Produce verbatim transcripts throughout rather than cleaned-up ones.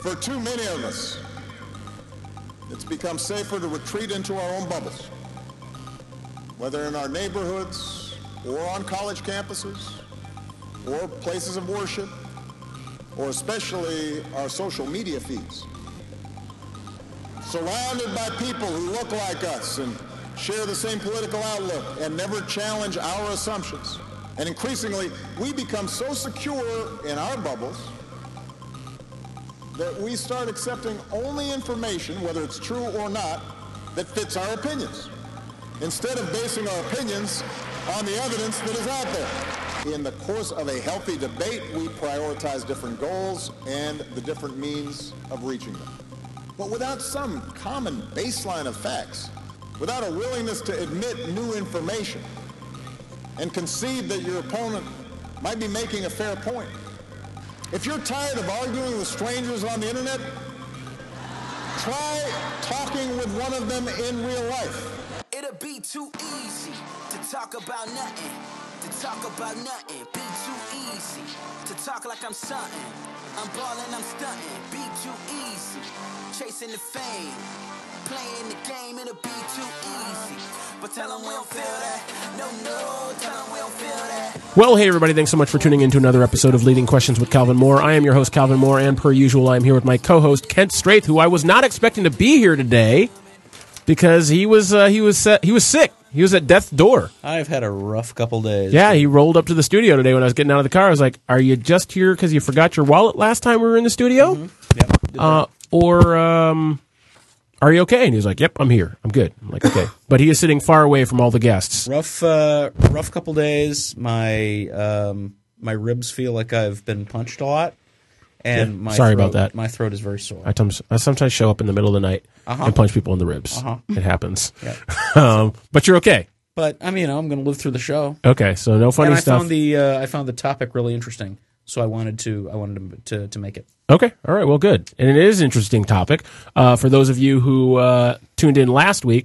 For too many of us, it's become safer to retreat into our own bubbles, whether in our neighborhoods or on college campuses or places of worship, or especially our social media feeds. Surrounded by people who look like us and share the same political outlook and never challenge our assumptions. And increasingly, we become so secure in our bubbles that we start accepting only information, whether it's true or not, that fits our opinions, instead of basing our opinions on the evidence that is out there. In the course of a healthy debate, we prioritize different goals and the different means of reaching them. But without some common baseline of facts, without a willingness to admit new information and concede that your opponent might be making a fair point, if you're tired of arguing with strangers on the internet, try talking with one of them in real life. It'll be too easy to talk about nothing, to talk about nothing. Be too easy to talk like I'm something. I'm ballin', I'm stunting. Be too easy, chasing the fame, playing the game. It'll be too easy, but tell them we don't feel that. No, no, tell them we don't feel that. Well, hey everybody, thanks so much for tuning in to another episode of Leading Questions with Calvin Moore. I am your host, Calvin Moore, and per usual, I am here with my co-host, Kent Straith, who I was not expecting to be here today because he was uh, he was uh, he was sick. He was at death's door. I've had a rough couple days. Yeah, he rolled up to the studio today when I was getting out of the car. I was like, are you just here because you forgot your wallet last time we were in the studio? Mm-hmm. Yep. Uh, or um, are you okay? And he was like, yep, I'm here. I'm good. I'm like, okay. But he is sitting far away from all the guests. Rough, uh, rough couple days. My um, my ribs feel like I've been punched a lot. And Yeah. my Sorry throat, about that. My throat is very sore. I, t- I sometimes show up in the middle of the night Uh-huh. and punch people in the ribs. Uh-huh. It happens. Yeah. um, but you're okay. But I mean, you know, I'm going to live through the show. Okay, so no funny and I stuff. found the uh, I found the topic really interesting, so I wanted to I wanted to to, to make it. Okay, all right, well, good. And it is an interesting topic. Uh, for those of you who uh, tuned in last week,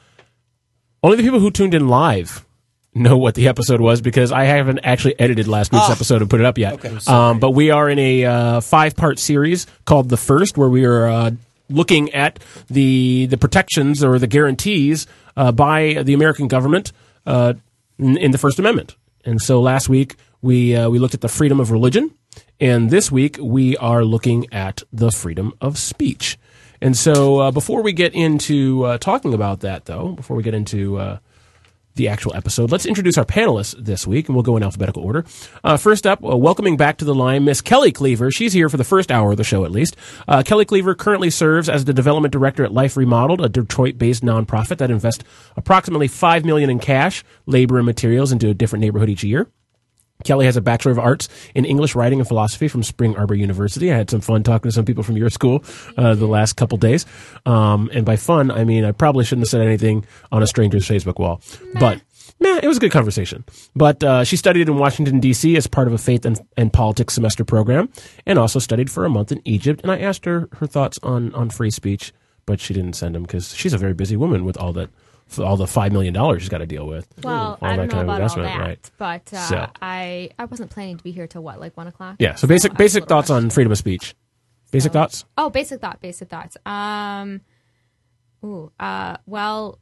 only the people who tuned in live know what the episode was because I haven't actually edited last week's Ah. episode and put it up yet. Okay, um, but we are in a uh, five-part series called The First, where we are uh, looking at the the protections or the guarantees uh, by the American government uh, in, in the First Amendment. And so last week we uh, we looked at the freedom of religion, and this week we are looking at the freedom of speech. And so uh, before we get into uh, talking about that, though, before we get into uh, the actual episode, let's introduce our panelists this week, and we'll go in alphabetical order. Uh, first up, uh, welcoming back to the line, Miss Kelly Cleaver. She's here for the first hour of the show, at least. Uh, Kelly Cleaver currently serves as the development director at Life Remodeled, a Detroit-based nonprofit that invests approximately five million dollars in cash, labor, and materials into a different neighborhood each year. Kelly has a Bachelor of Arts in English, Writing, and Philosophy from Spring Arbor University. I had some fun talking to some people from your school uh, the last couple days. Um, and by fun, I mean I probably shouldn't have said anything on a stranger's Facebook wall. Meh. But meh, it was a good conversation. But uh, she studied in Washington, D C as part of a faith and, and politics semester program, and also studied for a month in Egypt. And I asked her her thoughts on, on free speech, but she didn't send them because she's a very busy woman with all that. For all the five million dollars she's got to deal with. Well, all I don't that know kind of about all investment, that, right? but uh, So. I I wasn't planning to be here till what, like one o'clock? Yeah, so basic I was a basic little thoughts rushed. on freedom of speech. Basic So- thoughts? Oh, basic thought, basic thoughts. Um, ooh, uh, well,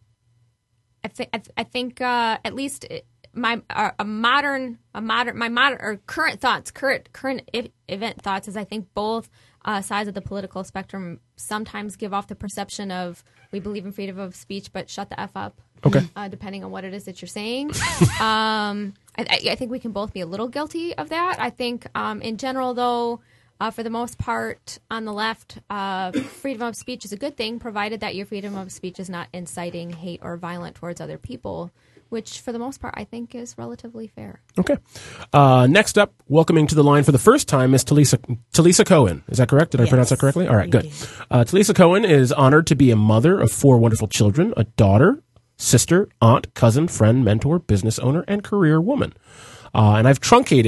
I think I, th- I think uh, at least it, my uh, a modern a modern my modern or current thoughts, current current I- event thoughts is I think both uh, sides of the political spectrum sometimes give off the perception of we believe in freedom of speech, but shut the f up. Okay. Uh, depending on what it is that you're saying. um, I, I think we can both be a little guilty of that. I think um, in general, though, uh, for the most part, on the left, uh, freedom of speech is a good thing, provided that your freedom of speech is not inciting hate or violent towards other people, which for the most part I think is relatively fair. Okay. Uh, next up, welcoming to the line for the first time is Talisa, Talisa Cohen. Is that correct? Did I Yes. pronounce that correctly? All right, good. You did. Uh, Talisa Cohen is honored to be a mother of four wonderful children, a daughter, sister, aunt, cousin, friend, mentor, business owner, and career woman. Uh, and I've truncated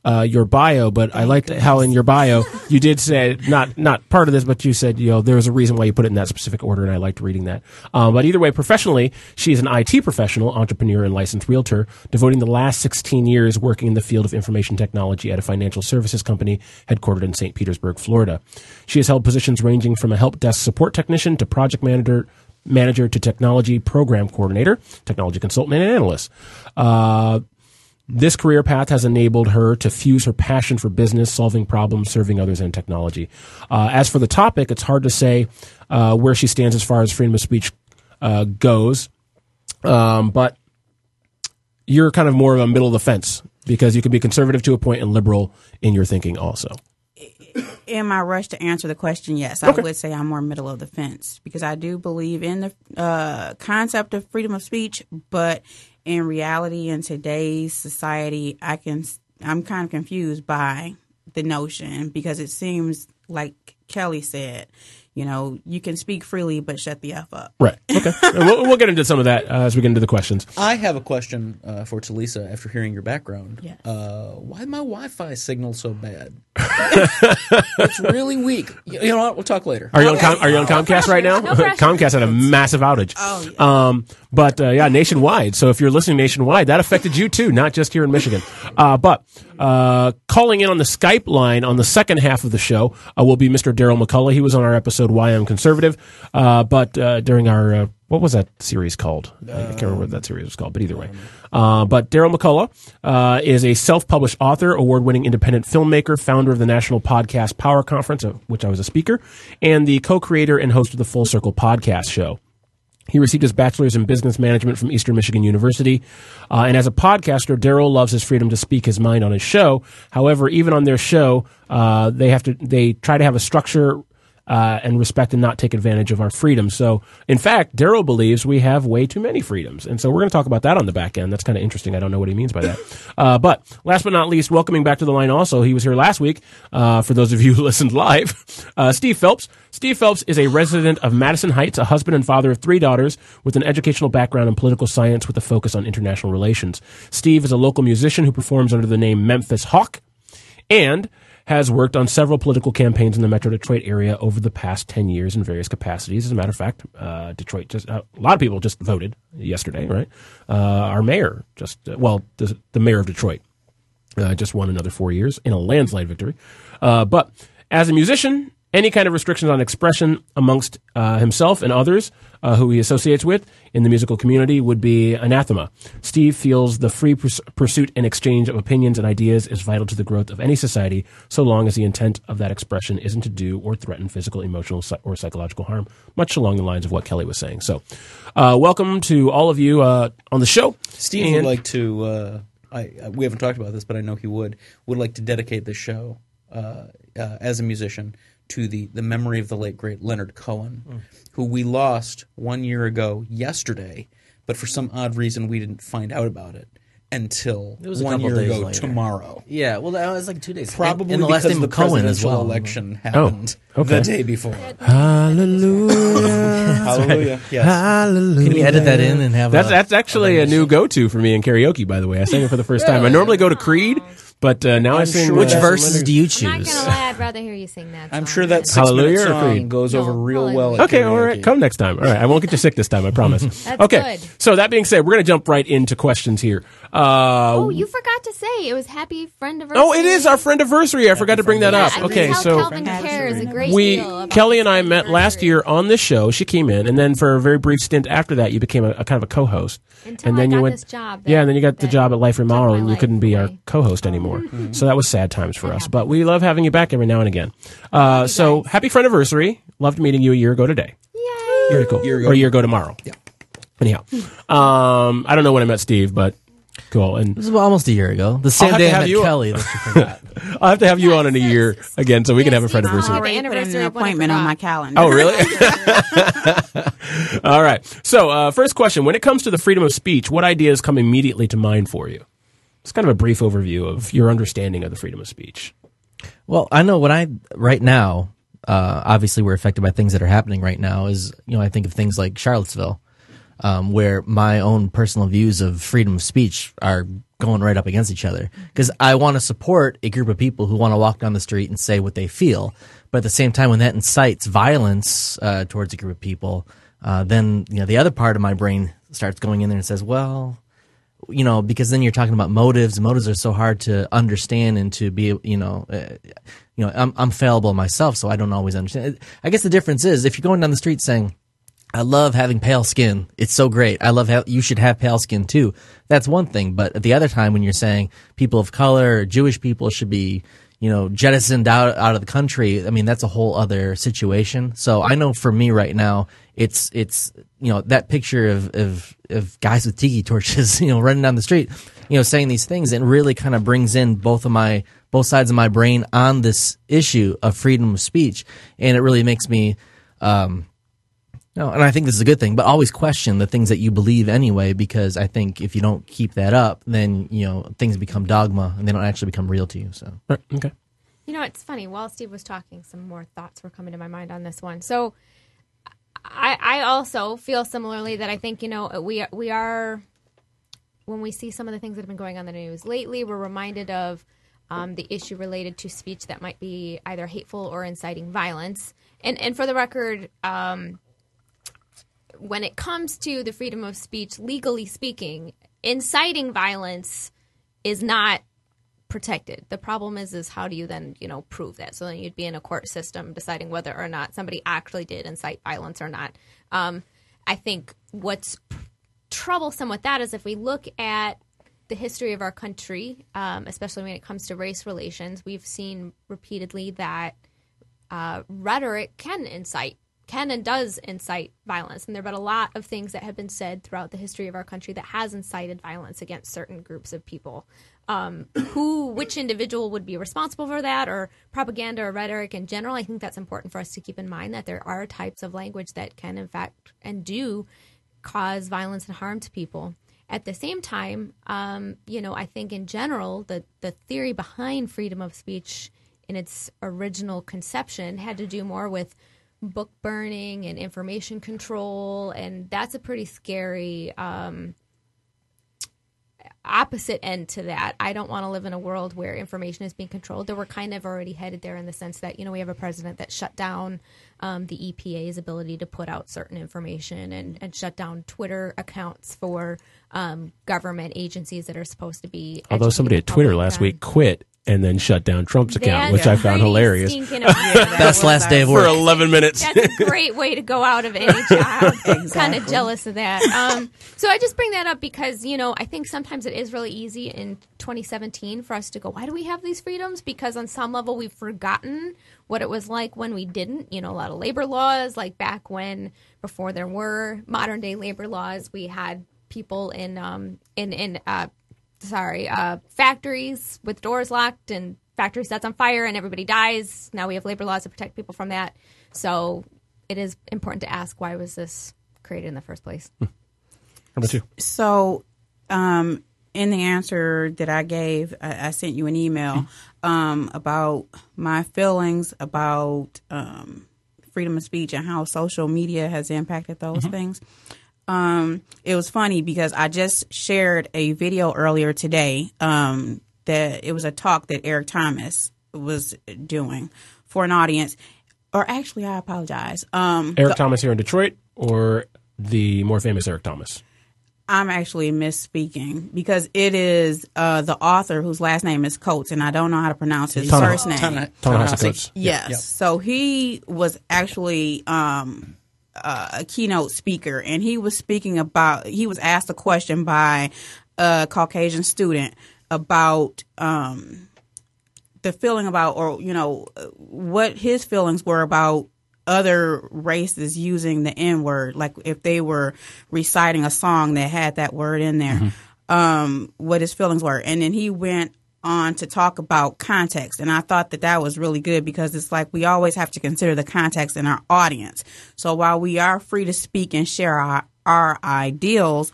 uh, your bio, but I liked how in your bio you did say not not part of this, but you said you know there was a reason why you put it in that specific order, and I liked reading that. Um, but either way, professionally, she is an I T professional, entrepreneur, and licensed realtor, devoting the last sixteen years working in the field of information technology at a financial services company headquartered in Saint Petersburg, Florida. She has held positions ranging from a help desk support technician to project manager. manager to technology program coordinator, technology consultant, and analyst. Uh, this career path has enabled her to fuse her passion for business, solving problems, serving others, and technology. Uh, as for the topic, it's hard to say uh, where she stands as far as freedom of speech uh, goes, um, but you're kind of more of a middle of the fence because you can be conservative to a point and liberal in your thinking also. In my rush to answer the question, yes, Okay. I would say I'm more middle of the fence because I do believe in the uh, concept of freedom of speech, but in reality, in today's society, I can I'm kind of confused by the notion because it seems like Kelly said, you know, you can speak freely, but shut the F up. Right. Okay. we'll, we'll get into some of that uh, as we get into the questions. I have a question uh, for Talisa after hearing your background. Yes. Uh, why my Wi-Fi signal so bad? It's really weak. You you know what? We'll talk later. Are you on Com- Are you on Comcast right now? No pressure. Comcast had a massive outage. Oh, yeah. Um, but uh, yeah, nationwide. So if you're listening nationwide, that affected you too, not just here in Michigan. Uh, but uh, calling in on the Skype line on the second half of the show uh, will be Mister Daryl McCullough. He was on our episode "Why I'm Conservative," uh, but uh, during our uh, what was that series called? I can't remember what that series was called, but either way. Uh, but Daryl McCullough uh, is a self-published author, award-winning independent filmmaker, founder of the National Podcast Power Conference, of which I was a speaker, and the co-creator and host of the Full Circle podcast show. He received his bachelor's in business management from Eastern Michigan University. Uh, and as a podcaster, Daryl loves his freedom to speak his mind on his show. However, even on their show, uh, they have to, they try to have a structure Uh, and respect and not take advantage of our freedom. So, in fact, Daryl believes we have way too many freedoms. And so we're going to talk about that on the back end. That's kind of interesting. I don't know what he means by that. Uh, but last but not least, welcoming back to the line also, he was here last week, uh, for those of you who listened live, uh, Steve Phelps. Steve Phelps is a resident of Madison Heights, a husband and father of three daughters with an educational background in political science with a focus on international relations. Steve is a local musician who performs under the name Memphis Hawk and has worked on several political campaigns in the Metro Detroit area over the past ten years in various capacities. As a matter of fact, uh, Detroit just, uh, a lot of people just voted yesterday, right? Uh, our mayor just, uh, well, the, the mayor of Detroit, uh, just won another four years in a landslide victory. Uh, but as a musician, any kind of restrictions on expression amongst uh, himself and others uh, who he associates with in the musical community would be anathema. Steve feels the free purs- pursuit and exchange of opinions and ideas is vital to the growth of any society, so long as the intent of that expression isn't to do or threaten physical, emotional, or psychological harm, much along the lines of what Kelly was saying. So, uh, welcome to all of you uh, on the show. Steve And- would like to, uh, I, we haven't talked about this, but I know he would, would like to dedicate this show uh, uh, as a musician to the, the memory of the late, great Leonard Cohen, mm. who we lost one year ago yesterday, but for some odd reason we didn't find out about it until It was a one couple year days ago later. tomorrow. Yeah, well, that was like two days. Probably and, and the last because name the of Cohen as presidential well. election happened Oh, okay. the day before. Hallelujah. Hallelujah. Yes. Hallelujah. Can we edit that in and have That's a, that's actually a new go-to for me in karaoke, by the way. I sang it for the first time. I normally go to Creed, but uh, now I I'm sing. sure Which that's uh, verses do you I'm not choose? gonna lie, I'd rather hear you sing that. I'm song. sure that Hallelujah six-minute or song Creed? goes over No, real well at Okay, all karaoke. right. Come next time. All right, I won't get you sick this time. I promise. That's okay. good. So that being said, we're going to jump right into questions here. Uh, Oh, you forgot to say it was Happy Friend of oh, it is our friend anniversary. I forgot to bring that Yeah, up. I can Okay, tell so Calvin cares a great we deal about Kelly and this I met last anniversary. year on this show. She came in, and then for a very brief stint after that, you became a, a kind of a co-host. Until and then I you got went, this job yeah, that- and then you got the that job at Life took Remodel, my and you life couldn't be our away. co-host anymore. So that was sad times for us. But we love having you back every now and again. Uh, so happy friend anniversary! Loved meeting you a year ago today. Yay! Very cool. Year ago. Or a year ago tomorrow. Yeah. Anyhow, um, I don't know when I met Steve, but cool. And This was almost a year ago. The same have day to I have met you- Kelly that you forgot. I'll have to have you on in a year again, so we can have a friend Yes, anniversary. you already put in anniversary an of when I appointment on my forgot. calendar. Oh, really? All right. So, uh, first question. When it comes to the freedom of speech, what ideas come immediately to mind for you? It's kind of a brief overview of your understanding of the freedom of speech. Well, I know what I right now. Uh, obviously, we're affected by things that are happening right now. Is you know I think of things like Charlottesville. um, where my own personal views of freedom of speech are going right up against each other. Because I want to support a group of people who want to walk down the street and say what they feel, but at the same time, when that incites violence uh, towards a group of people, uh, then you know the other part of my brain starts going in there and says, well, you know, because then you're talking about motives. Motives are so hard to understand and to be, you know, uh, you know, I'm, I'm fallible myself, so I don't always understand. I guess the difference is if you're going down the street saying, I love having pale skin. It's so great. I love how you should have pale skin too. That's one thing. But at the other time, when you're saying people of color, or Jewish people should be, you know, jettisoned out out of the country, I mean, that's a whole other situation. So I know for me right now, it's it's you know that picture of of, of guys with tiki torches, you know, running down the street, you know, saying these things, and really kind of brings in both of my both sides of my brain on this issue of freedom of speech, and it really makes me. Um, No, and I think this is a good thing, but always question the things that you believe anyway, because I think if you don't keep that up, then, you know, things become dogma and they don't actually become real to you. So, Right, okay. You know, it's funny. While Steve was talking, some more thoughts were coming to my mind on this one. So I, I also feel similarly that I think, you know, we, we are, when we see some of the things that have been going on in the news lately, we're reminded of um, the issue related to speech that might be either hateful or inciting violence. And, and for the record, um, when it comes to the freedom of speech, legally speaking, inciting violence is not protected. The problem is, is how do you then, you know, prove that? So then you'd be in a court system deciding whether or not somebody actually did incite violence or not. Um, I think what's troublesome with that is if we look at the history of our country, um, especially when it comes to race relations, we've seen repeatedly that uh, rhetoric can incite can and does incite violence. And there have been a lot of things that have been said throughout the history of our country that has incited violence against certain groups of people. Um, who, which individual would be responsible for that, or propaganda or rhetoric in general, I think that's important for us to keep in mind, that there are types of language that can, in fact, and do cause violence and harm to people. At the same time, um, you know, I think in general, the, the theory behind freedom of speech in its original conception had to do more with book burning and information control, and that's a pretty scary um, opposite end to that. I don't want to live in a world where information is being controlled. Though we're kind of already headed there in the sense that, you know, we have a president that shut down um, the E P A's ability to put out certain information and, and shut down Twitter accounts for um, government agencies that are supposed to be. Although somebody at Twitter last week quit and then shut down Trump's account, which I found hilarious. Best last day of work. For eleven minutes. That's a great way to go out of any job. Exactly. Kind of jealous of that. Um, so I just bring that up because, you know, I think sometimes it is really easy in twenty seventeen for us to go, why do we have these freedoms? Because on some level we've forgotten what it was like when we didn't. You know, a lot of labor laws, like back when, before there were modern day labor laws, we had people in, um, in, in, uh, sorry, uh, factories with doors locked and factory sets on fire and everybody dies. Now we have labor laws to protect people from that. So it is important to ask, why was this created in the first place? How about you? So um, in the answer that I gave, I, I sent you an email um, about my feelings about um, freedom of speech and how social media has impacted those mm-hmm. things. Um, it was funny because I just shared a video earlier today um, that it was a talk that Eric Thomas was doing for an audience. Or actually, I apologize. Um, Eric the, Thomas here in Detroit, or the more famous Eric Thomas? I'm actually misspeaking because it is uh, the author whose last name is Coates, and I don't know how to pronounce his Tana, first name. Tana, Tana Coates. Yes. Yep. So he was actually um, uh, a keynote speaker, and he was speaking about, he was asked a question by a Caucasian student about um, the feeling about, or, you know, what his feelings were about other races using the N word, like if they were reciting a song that had that word in there, mm-hmm. um, what his feelings were. And then he went on to talk about context. And I thought that that was really good because it's like we always have to consider the context in our audience. So while we are free to speak and share our, our ideals,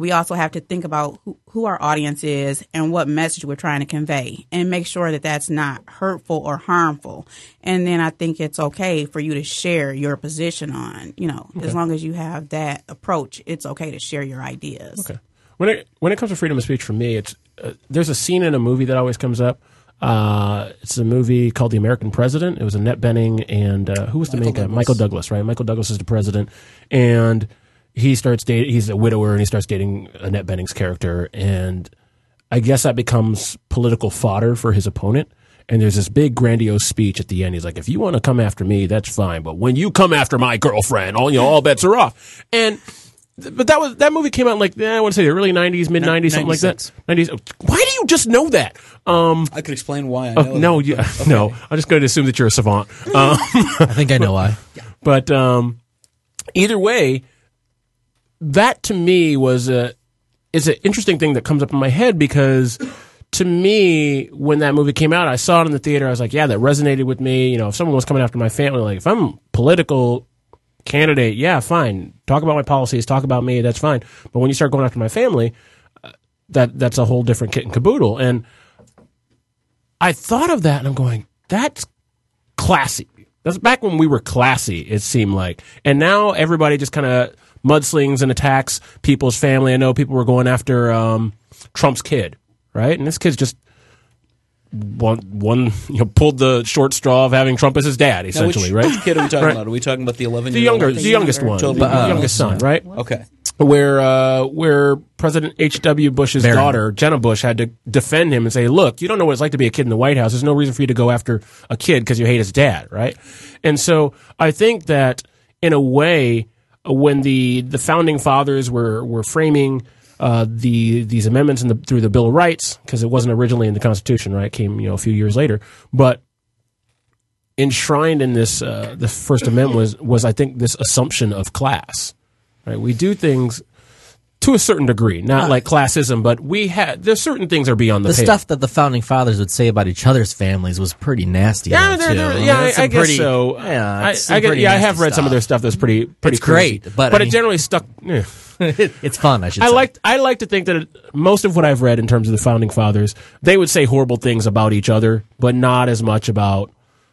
we also have to think about who, who our audience is and what message we're trying to convey and make sure that that's not hurtful or harmful. And then I think it's okay for you to share your position on, you know, okay. as long as you have that approach, it's okay to share your ideas. Okay. When it when it comes to freedom of speech, for me, it's uh, there's a scene in a movie that always comes up. Uh, it's a movie called The American President. It was Annette Bening and uh, who was the main guy? Michael Douglas, right? Michael Douglas is the president, and he starts dating. He's a widower, and he starts dating Annette Bening's character, and I guess that becomes political fodder for his opponent. And there's this big grandiose speech at the end. He's like, "If you want to come after me, that's fine, but when you come after my girlfriend, all you know, all bets are off." And But that was that movie came out in like eh, I want to say the early nineties, mid nineties, something like that. Nineties. Why do you just know that? Um, I could explain why I know. Oh, no, that, you, okay. no. I'm just going to assume that you're a savant. Um, I think I know why. But um, either way, that to me was a is an interesting thing that comes up in my head because to me, when that movie came out, I saw it in the theater. I was like, yeah, that resonated with me. You know, if someone was coming after my family, like if I'm political candidate, yeah, fine. Talk about my policies, talk about me, that's fine. But when you start going after my family, uh, that that's a whole different kit and caboodle. And I thought of that and I'm going, that's classy. That's back when we were classy, it seemed like. And now everybody just kind of mudslings and attacks people's family. I know people were going after um, Trump's kid, right? And this kid's just one, one you know, pulled the short straw of having Trump as his dad, essentially, now which, right? Which kid are we talking right. about? Are we talking about the eleven? The younger, the youngest one, Totally the uh, youngest son, right? Okay. Where uh, where President H W. Bush's Barron. daughter, Jenna Bush, had to defend him and say, look, you don't know what it's like to be a kid in the White House. There's no reason for you to go after a kid because you hate his dad, right? And so I think that in a way, when the, the founding fathers were, were framing uh, the these amendments in the, through the Bill of Rights, because it wasn't originally in the Constitution, right? It came you know a few years later, but enshrined in this uh, the First Amendment was was I think this assumption of class. Right, we do things to a certain degree, not like classism, but we had there's certain things are beyond the, The pale. stuff that the founding fathers would say about each other's families was pretty nasty. Yeah, though, they're, too. they're, I mean, yeah, that's I, I some guess pretty- so. Yeah, I, it's some I get, pretty yeah, I nasty have read some of stuff. their stuff that's pretty pretty. It's great, crazy. but but I it mean- generally stuck. Yeah. It's fun, I should I say. liked. I like to think that it, most of what I've read in terms of the founding fathers, they would say horrible things about each other, but not as much about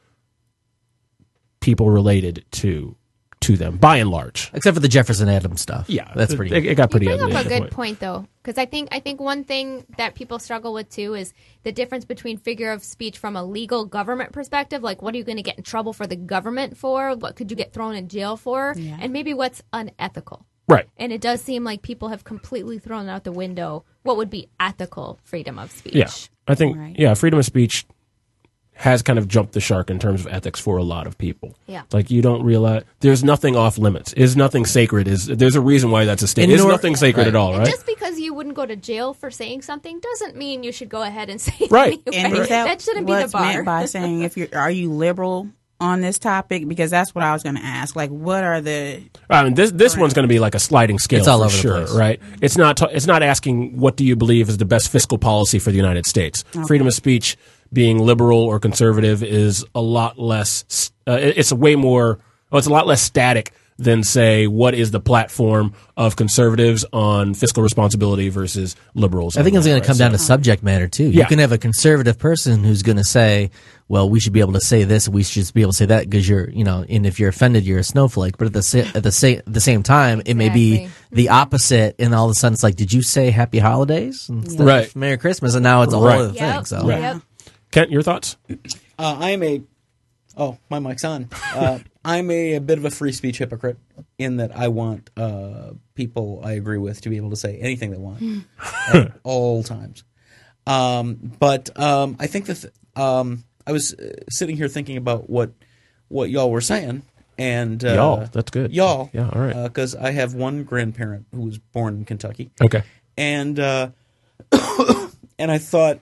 people related to to them, by and large. Except for the Jefferson Adams stuff. Yeah, That's it, pretty It, it got pretty. You bring ugly up at a the good point, though, because I think I think one thing that people struggle with too is the difference between figure of speech from a legal government perspective, like what are you going to get in trouble for the government for, what could you get thrown in jail for, Yeah. and maybe what's unethical. Right. And it does seem like people have completely thrown out the window what would be ethical freedom of speech. Yeah, I think Right. yeah, freedom of speech has kind of jumped the shark in terms of ethics for a lot of people. Yeah. Like you don't realize there's nothing off limits. Is nothing sacred? Is there's a reason why that's a state. And Is nor- nothing sacred right. at all, And right? just because you wouldn't go to jail for saying something doesn't mean you should go ahead and say it Right. anyway. And is that, that shouldn't be what's the bar. meant by saying if you're are you liberal on this topic? Because that's what I was going to ask. Like, what are the I mean, this this one's going to be like a sliding scale It's all for over the sure, place. right? It's not ta- it's not asking what do you believe is the best fiscal policy for the United States. Freedom of speech, being liberal or conservative, is a lot less. Uh, it- it's a way more. Oh, it's a lot less static than say what is the platform of conservatives on fiscal responsibility versus liberals. I think on it's that, going to right? come So- down to subject matter too. You Yeah. can have a conservative person who's going to say, "Well, we should be able to say this, we should just be able to say that," because you're, you know, and if you're offended, you're a snowflake. But at the sa- at the same at the same time, it may be Exactly. the opposite, and all of a sudden it's like, "Did you say Happy Holidays instead Right. of Merry Christmas?" And now it's a Right. whole other Yep. thing. So Right. Yep. Kent, your thoughts? Uh, I am a. Oh, my mic's on. Uh, I'm a, a bit of a free speech hypocrite in that I want uh, people I agree with to be able to say anything they want at all times. Um, but um, I think that th- um, I was uh, sitting here thinking about what what y'all were saying, and uh, Y'all, that's good. Y'all, Yeah, all right. Because I have one grandparent who was born in Kentucky, Okay. and uh, and I thought,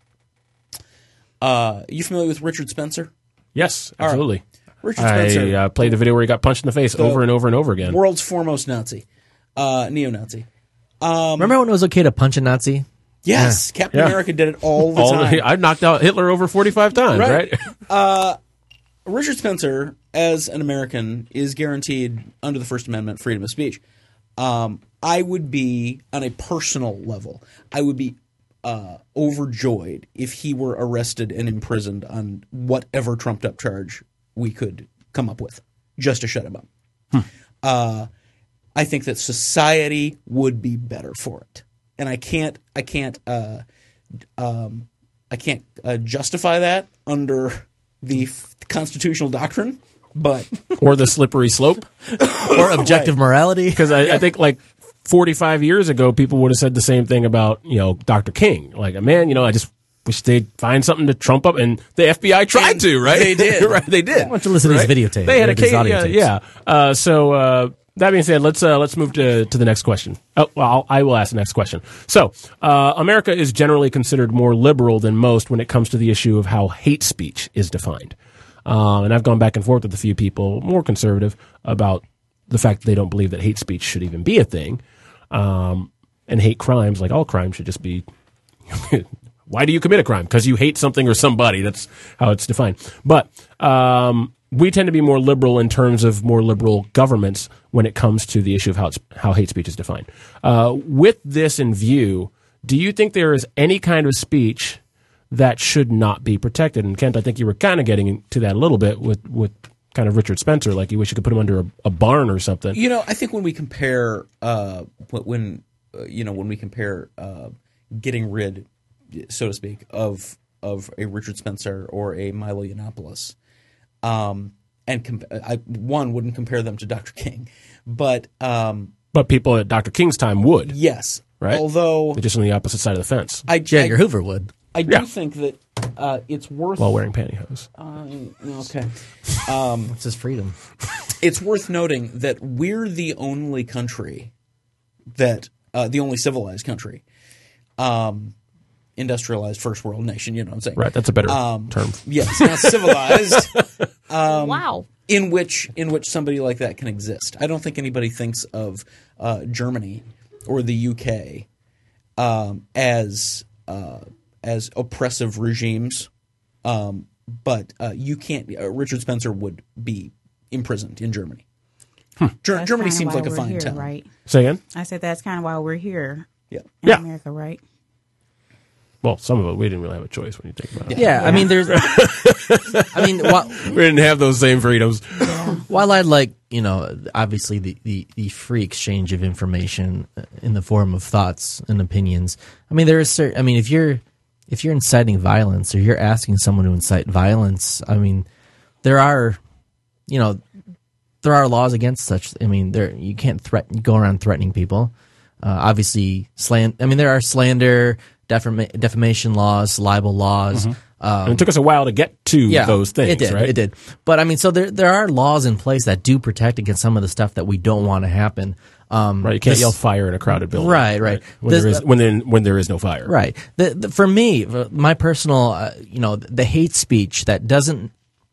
uh, you familiar with Richard Spencer? Yes, All right. absolutely. Richard Spencer, I uh, played the video where he got punched in the face over and over and over again. world's foremost Nazi, uh, neo-Nazi. remember when it was okay to punch a Nazi? Yes, Captain Yeah. America did it all the All time. the, I knocked out Hitler over forty-five times, Right. right? Richard Spencer, as an American, is guaranteed under the First Amendment freedom of speech. Um, I would be, on a personal level, I would be uh, overjoyed if he were arrested and imprisoned on whatever trumped-up charge we could come up with, just to shut him up. Hmm. Uh, I think that society would be better for it, and I can't, I can't, uh, um, I can't uh, justify that under the f- constitutional doctrine, but or the slippery slope, or objective Right. morality. because I, I think like forty-five years ago, people would have said the same thing about you know Doctor King. Like, man, you know, I just wish they'd find something to trump up, and the F B I tried And to, right? they did. right? They did. Why don't you listen to right? his videotape? They had or a his case, audio yeah. tapes? yeah. Uh, so uh, that being said, let's uh, let's move to to the next question. Oh, well, I'll, I will ask the next question. So, uh, America is generally considered more liberal than most when it comes to the issue of how hate speech is defined. Uh, and I've gone back and forth with a few people, more conservative, about the fact that they don't believe that hate speech should even be a thing. Um, and hate crimes, like all crimes, should just be why do you commit a crime? Because you hate something or somebody. That's how it's defined. But um, we tend to be more liberal in terms of more liberal governments when it comes to the issue of how it's, how hate speech is defined. Uh, with this in view, do you think there is any kind of speech that should not be protected? And Kent, I think you were kind of getting to that a little bit with, with kind of Richard Spencer, like you wish you could put him under a, a barn or something. You know, I think when we compare, uh, when uh, you know, when we compare uh, getting rid, so to speak, of of a Richard Spencer or a Milo Yiannopoulos, um, and comp- I one wouldn't compare them to Doctor King, but um, But people at Doctor King's time would, yes, right? Although They're just on the opposite side of the fence I, J. Edgar I, Hoover would. I do Yeah. think that uh, it's worth. while wearing pantyhose. Uh, okay. It's his freedom. It's worth noting that we're the only country that uh, the only civilized country, um, industrialized first world nation. You know what I'm saying? Right, that's a better Um, term. Yes, not civilized. Um, wow. in which in which somebody like that can exist. I don't think anybody thinks of uh, Germany or the U K um, as uh, as oppressive regimes, um, but uh, you can't. Uh, Richard Spencer would be imprisoned in Germany. Ger- That's Germany kinda seems why like a we're fine here, town, right? Say again? I said that's kind of why we're here Yeah. in Yeah. America, right? Well, some of it we didn't really have a choice when you think about it. Yeah, I mean, there's. I mean, while, We didn't have those same freedoms. while I'd like, you know, obviously the, the, the free exchange of information in the form of thoughts and opinions. I mean, there is certain. I mean, if you're if you're inciting violence or you're asking someone to incite violence, I mean, there are, you know, there are laws against such. I mean, there you can't threaten go around threatening people. Uh, obviously, slant. I mean, there are slander, defama- defamation laws, libel laws. Um, And it took us a while to get to yeah, those things, it did, right? It did. But I mean, so there there are laws in place that do protect against some of the stuff that we don't want to happen. Um, Right, you can't this- yell fire in a crowded building. Right, right. When This- there is when there, when there is no fire. Right. The, the, for me, for my personal, uh, you know, the hate speech that doesn't,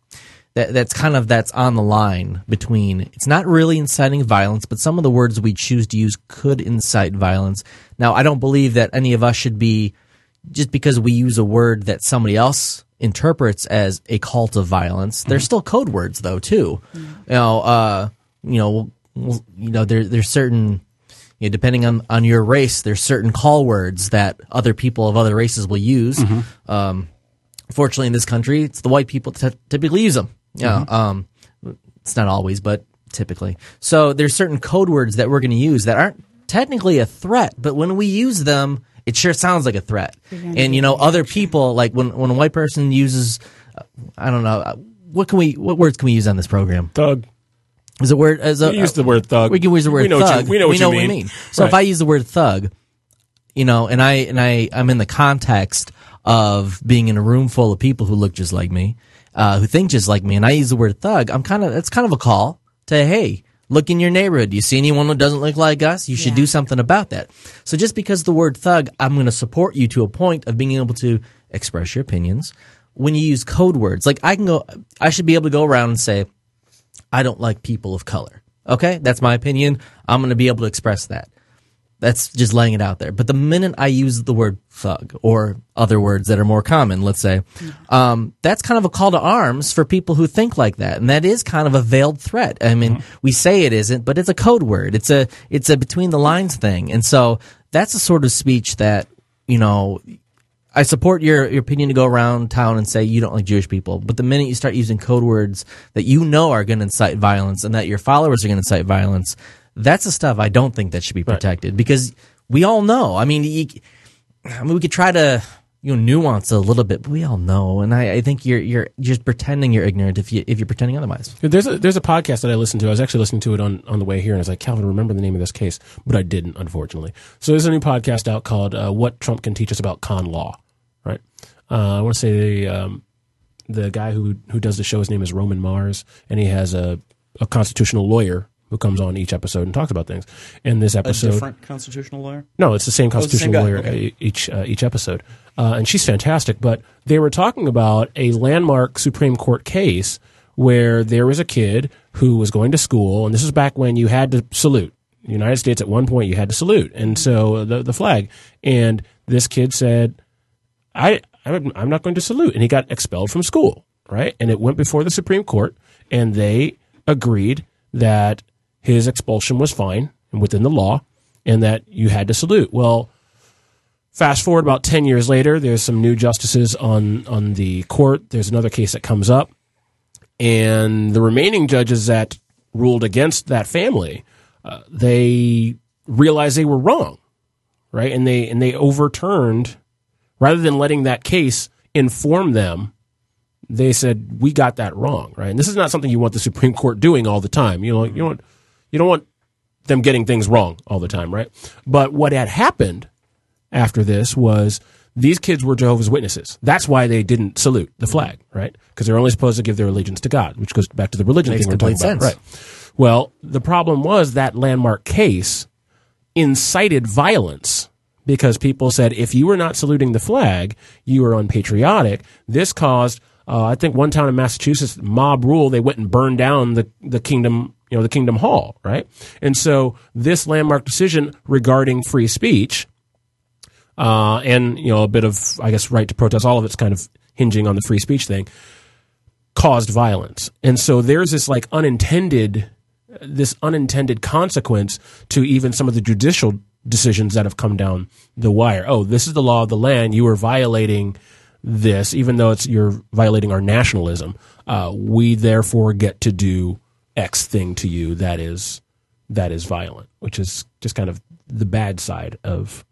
that that's kind of that's on the line between. It's not really inciting violence, but some of the words we choose to use could incite violence. Now, I don't believe that any of us should be just because we use a word that somebody else interprets as a call to violence. There's still code words though too. You know, uh, you know, we'll, you know, there there's certain. You know, depending on, on your race, there's certain call words that other people of other races will use. Um, fortunately, in this country, it's the white people that typically use them. Yeah, um, it's not always, but typically. So there's certain code words that we're going to use that aren't technically a threat, but when we use them, it sure sounds like a threat. And you know, other people, like when when a white person uses, uh, I don't know, uh, what can we, what words can we use on this program? Thug. Is a word? As a, We use the word thug. We can use the word We know what you- thug. we know what you mean. we So if Right. I use the word thug, you know, and I and I I'm in the context of being in a room full of people who look just like me, uh, who think just like me, and I use the word thug, I'm kind of it's kind of a call to hey, look in your neighborhood. Do you see anyone who doesn't look like us? You should Yeah. do something about that. So just because the word thug, I'm going to support you to a point of being able to express your opinions. When you use code words, like I can go, I should be able to go around and say, I don't like people of color. Okay, that's my opinion. I'm going to be able to express that. That's just laying it out there. But the minute I use the word thug or other words that are more common, let's say, um, that's kind of a call to arms for people who think like that. And that is kind of a veiled threat. I mean, mm-hmm. we say it isn't, but it's a code word. It's a, it's a between the lines thing. And so that's the sort of speech that, you know, I support your, your opinion to go around town and say you don't like Jewish people. But the minute you start using code words that you know are going to incite violence and that your followers are going to incite violence, that's the stuff I don't think that should be protected, right. Because we all know. I mean, you, I mean, we could try to you know nuance it a little bit, but we all know. And I, I think you're you're just pretending you're ignorant if you if you're pretending otherwise. There's a there's a podcast that I listened to. I was actually listening to it on, on the way here, and I was like, Calvin, remember the name of this case, but I didn't, unfortunately. So there's a new podcast out called uh, "What Trump Can Teach Us About Con Law." Right? Uh, I want to say the um, the guy who who does the show, his name is Roman Mars, and he has a a constitutional lawyer who comes on each episode and talks about things. In this episode, a different constitutional lawyer? No, it's the same constitutional oh, the same lawyer okay. each uh, each episode, uh, and she's fantastic. But they were talking about a landmark Supreme Court case where there was a kid who was going to school, and this was back when you had to salute. In the United States, at one point, you had to salute, and so the the flag. And this kid said, "I I'm not going to salute," and he got expelled from school. Right, and it went before the Supreme Court, and they agreed that his expulsion was fine and within the law, and that you had to salute. Well, fast forward about ten years later, there's some new justices on, on the court. There's another case that comes up, and the remaining judges that ruled against that family, uh, they realized they were wrong, right? And they and they overturned, rather than letting that case inform them, they said, we got that wrong, right? And this is not something you want the Supreme Court doing all the time. You know, you don't, you don't want them getting things wrong all the time, right? But what had happened after this was these kids were Jehovah's Witnesses. That's why they didn't salute the flag, right? Because they're only supposed to give their allegiance to God, which goes back to the religion Makes thing we're talking complete about, sense. right? Well, the problem was that landmark case incited violence because people said, if you were not saluting the flag, you were unpatriotic. This caused Uh, I think one town in Massachusetts, mob rule, they went and burned down the, the kingdom, you know, the Kingdom Hall, right? And so this landmark decision regarding free speech, uh, and, you know, a bit of, I guess, right to protest, all of it's kind of hinging on the free speech thing, caused violence. And so there's this like unintended, this unintended consequence to even some of the judicial decisions that have come down the wire. Oh, this is the law of the land. You are violating this, even though it's you're violating our nationalism, uh, we therefore get to do X thing to you that is that is violent, which is just kind of the bad side of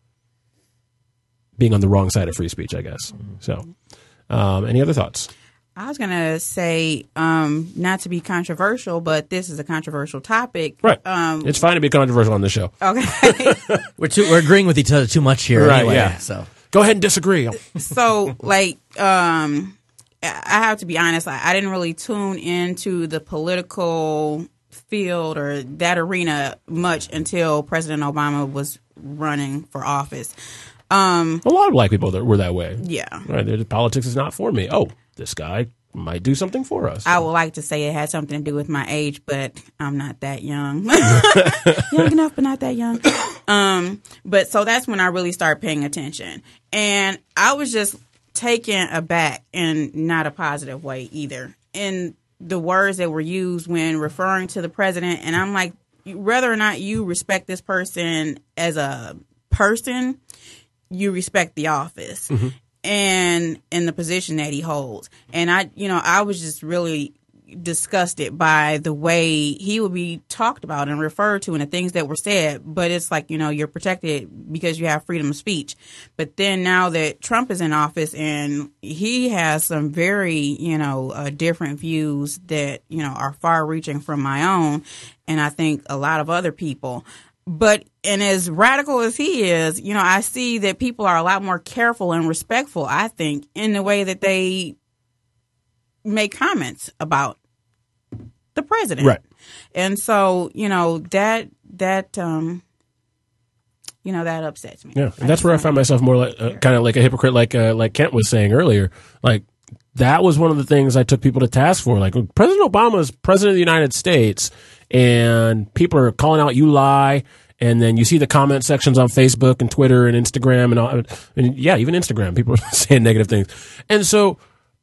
being on the wrong side of free speech, I guess. So, um, any other thoughts? I was going to say, um, not to be controversial, but this is a controversial topic. Right. Um, it's fine to be controversial on the show. Okay. we're too, we're agreeing with each other too much here, right? Anyway, Yeah. So. Go ahead and disagree. So, like, um, I have to be honest, I, I didn't really tune into the political field or that arena much until President Obama was running for office. Um, a lot of black people that were that way. Yeah. Right. The politics is not for me. Oh, this guy might do something for us. I would like to say it had something to do with my age, but I'm not that young. Young enough, but not that young. Um, but so that's when I really started paying attention. And I was just taken aback in not a positive way either. In the words that were used when referring to the president. And I'm like, whether or not you respect this person as a person, you respect the office. Mm-hmm. And in the position that he holds. And I, you know, I was just really disgusted by the way he would be talked about and referred to and the things that were said. But it's like, you know, you're protected because you have freedom of speech. But then now that Trump is in office and he has some very, you know, uh, different views that, you know, are far reaching from my own. And I think a lot of other people. But, and as radical as he is, you know, I see that people are a lot more careful and respectful, I think, in the way that they make comments about the president. Right. And so, you know, that, that, um, you know, that upsets me. Yeah. And that's where I find myself more like, uh, kind of like a hypocrite, like, uh, like Kent was saying earlier. Like, that was one of the things I took people to task for. Like, President Obama is president of the United States, and people are calling out, you lie. and then you see the comment sections on Facebook and Twitter and Instagram and all, and yeah, even Instagram, people are saying negative things. And so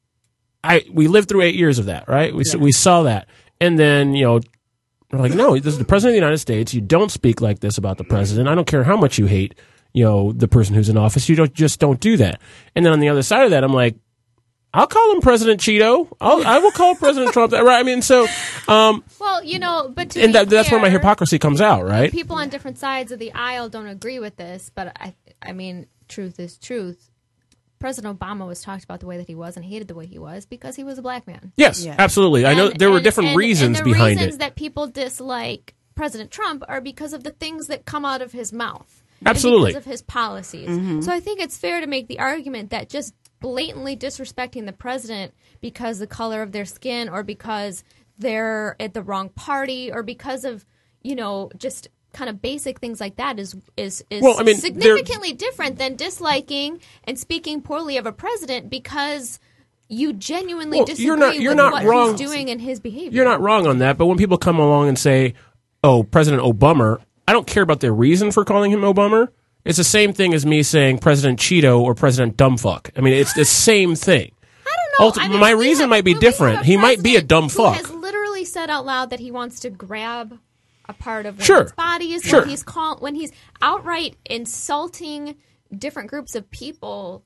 I we lived through eight years of that, right? We yeah. we saw that, and then you know. We're like, no, this is the president of the United States. You don't speak like this about the president. I don't care how much you hate, you know, the person who's in office. You don't just don't do that. And then on the other side of that, I'm like, I'll call him President Cheeto. I'll, I will call President Trump that, right? I mean, so, um, well, you know, but to and be that, that's fair, where my hypocrisy comes out, right? People on different sides of the aisle don't agree with this, but I, I mean, truth is truth. President Obama was talked about the way that he was and hated the way he was because he was a black man. Yes, yeah. absolutely. And, I know there and, were different and, reasons and the behind reasons it. that people dislike President Trump are because of the things that come out of his mouth. Absolutely. And because of his policies. Mm-hmm. So I think it's fair to make the argument that just blatantly disrespecting the president because the color of their skin or because they're at the wrong party or because of, you know, just kind of basic things like that is is, is well, I mean, significantly different than disliking and speaking poorly of a president because you genuinely well, disagree you're not, you're with not what wrong. he's doing and his behavior. You're not wrong on that, but when people come along and say, oh, President Obama, I don't care about their reason for calling him Obama. It's the same thing as me saying President Cheeto or President Dumbfuck. I mean, it's the same thing. I don't know. Ulti- I mean, my we reason have- might be we different. have a He might be a president dumb who fuck. has literally said out loud that he wants to grab a part of women's Sure. bodies Sure. when he's call- when he's outright insulting different groups of people.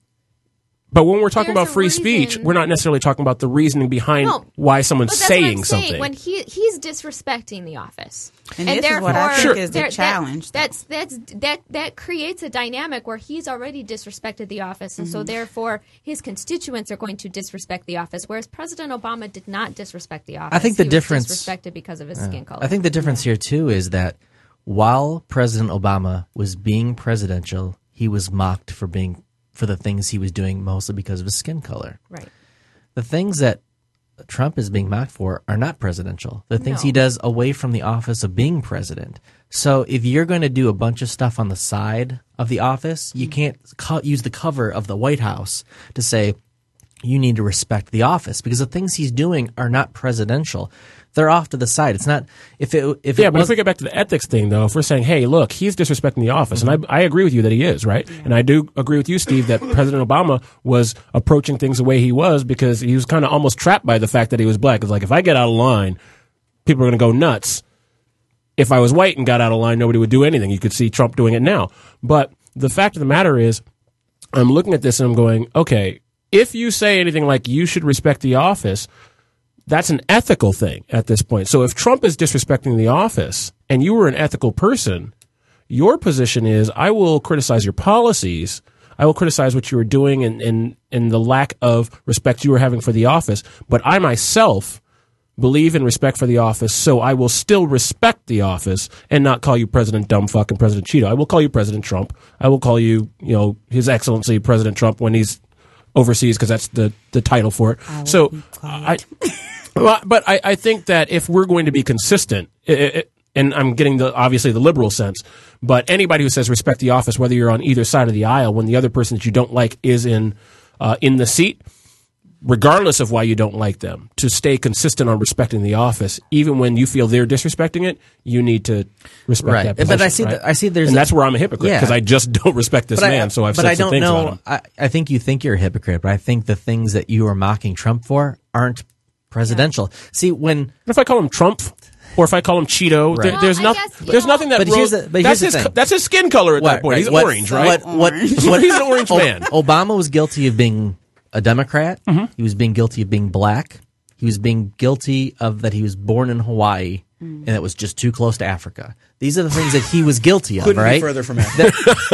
But when we're talking There's about a free speech, reason- we're not necessarily talking about the reasoning behind No, why someone's But that's what saying I'm saying. something. When he he's disrespecting the office, And this is what I therefore, think is the there- challenge, That, that's that's that that creates a dynamic where he's already disrespected the office, and Mm-hmm. so therefore his constituents are going to disrespect the office. Whereas President Obama did not disrespect the office. I think the He was difference- disrespected because of his skin color. I think the difference here too is that while President Obama was being presidential, he was mocked for being for the things he was doing mostly because of his skin color. right. The things that Trump is being mocked for are not presidential. The things No. he does away from the office of being president. So if you're going to do a bunch of stuff on the side of the office, you can't co- use the cover of the White House to say you need to respect the office because the things he's doing are not presidential. They're off to the side. It's not if it if yeah, it but was, if we get back to the ethics thing, though, if we're saying, hey, look, he's disrespecting the office, and I, I agree with you that he is, right? And I do agree with you, Steve, that President Obama was approaching things the way he was because he was kind of almost trapped by the fact that he was black. It's like, if I get out of line, people are going to go nuts. If I was white and got out of line, nobody would do anything. You could see Trump doing it now. But the fact of the matter is, I'm looking at this and I'm going, okay, if you say anything like you should respect the office, that's an ethical thing at this point. So if Trump is disrespecting the office and you were an ethical person, your position is I will criticize your policies. I will criticize what you were doing and, and, and the lack of respect you were having for the office. But I myself believe in respect for the office, so I will still respect the office and not call you President Dumbfuck and President Cheeto. I will call you President Trump. I will call you, you know, His Excellency President Trump when he's overseas because that's the, the title for it. I will So be I, quiet. well, but I, I think that if we're going to be consistent, it, it, and I'm getting the obviously the liberal sense, but anybody who says respect the office, whether you're on either side of the aisle, when the other person that you don't like is in uh, in the seat, regardless of why you don't like them, to stay consistent on respecting the office, even when you feel they're disrespecting it, you need to respect Right. that But position. I see right? that- I see there's and a- that's where I'm a hypocrite Yeah. because I just don't respect this But man. I, so I've but said I some don't things know. about him. I, I think you think you're a hypocrite, but I think the things that you are mocking Trump for aren't presidential. See, when If I call him Trump, or if I call him Cheeto, Right. there, Well, there's I nothing. guess, you There's know- nothing that. But here's rose- the- but that's here's the his. thing. That's his skin color at that What, point. right, He's what- orange, right? What, what, what, He's an orange man. Obama was guilty of being a Democrat. Mm-hmm. He was being guilty of being black. He was being guilty of that he was born in Hawaii and it was just too close to Africa. These are the things that he was guilty of, Couldn't right? be further from Africa.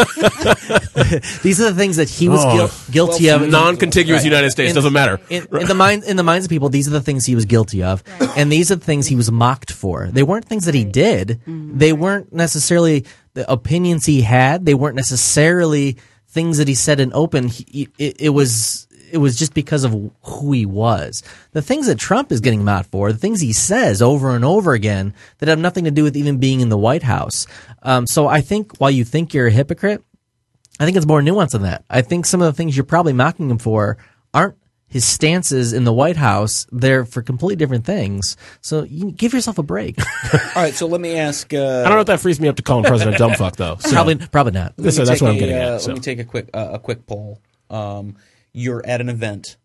These are the things that he was Oh. guil- guilty of. Non-contiguous Right. United States In- doesn't matter. In, in the mind, in the minds of people, these are the things he was guilty of, and these are the things he was mocked for. They weren't things that he did. They weren't necessarily the opinions he had. They weren't necessarily things that he said in open. He, it, it was it was just because of who he was. The things that Trump is getting mocked for, the things he says over and over again, that have nothing to do with even being in the White House. Um, so I think while you think you're a hypocrite, I think it's more nuanced than that. I think some of the things you're probably mocking him for aren't his stances in the White House, they're for completely different things. So you give yourself a break. All right, so let me ask. Uh, I don't know if that frees me up to call him President Dumbfuck, though. So. Probably, probably not. Let So me that's take what I'm a, getting at, uh, so. Let me take a quick uh, a quick poll. Um, you're at an event,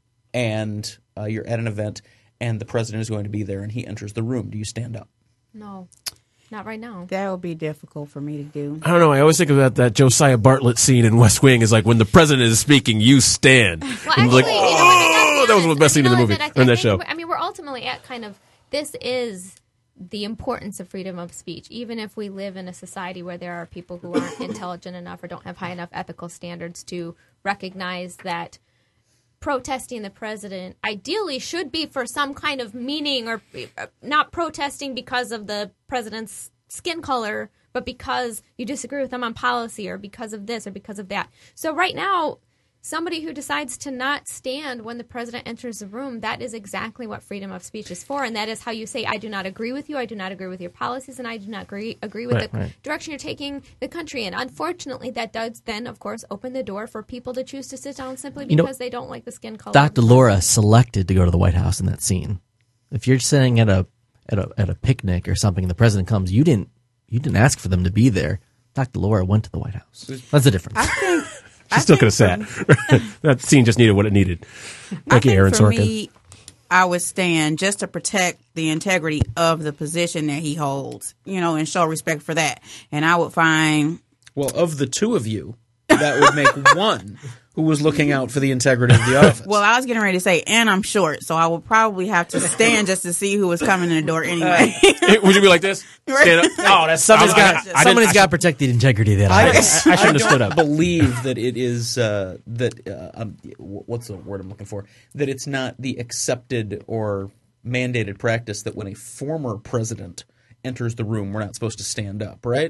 and uh, you're at an event, and the president is going to be there, and he enters the room. Do you stand up? No, not right now. That would be difficult for me to do. I don't know. I always think of that, that Josiah Bartlett scene in West Wing is like when the president is speaking, you stand. Well, And actually, like, you know, what, I oh, that was the best scene in the movie, I, or in that think, show. I mean, we're ultimately at kind of, this is the importance of freedom of speech. Even if we live in a society where there are people who aren't intelligent enough or don't have high enough ethical standards to recognize that protesting the president ideally should be for some kind of meaning, or not protesting because of the president's skin color, but because you disagree with them on policy, or because of this or because of that. So right now, somebody who decides to not stand when the president enters the room, that is exactly what freedom of speech is for. And that is how you say, I do not agree with you, I do not agree with your policies, and I do not agree agree with Right, the right. direction you're taking the country in. Unfortunately, that does then, of course, open the door for people to choose to sit down simply You know, because they don't like the skin color. Doctor Laura selected to go to the White House in that scene. If you're sitting at a at a at a picnic or something, and the president comes, you didn't you didn't ask for them to be there. Doctor Laura went to the White House. That's the difference. I think She still could have sat. That scene just needed what it needed. I Thank you, think Aaron for Sorkin. me, I would stand just to protect the integrity of the position that he holds, you know, and show respect for that. And I would find Well, of the two of you, that would make one who was looking out for the integrity of the office. Well, I was getting ready to say, and I'm short, so I would probably have to stand just to see who was coming in the door anyway. Hey, would you be like this? Stand up? Oh, that's Somebody's I- got I- I didn't- somebody's I got to protect the integrity of that I, office. I shouldn't have stood don't up. believe that it is uh, that uh, um, what's the word I'm looking for? That it's not the accepted or mandated practice that when a former president enters the room, we're not supposed to stand up, right?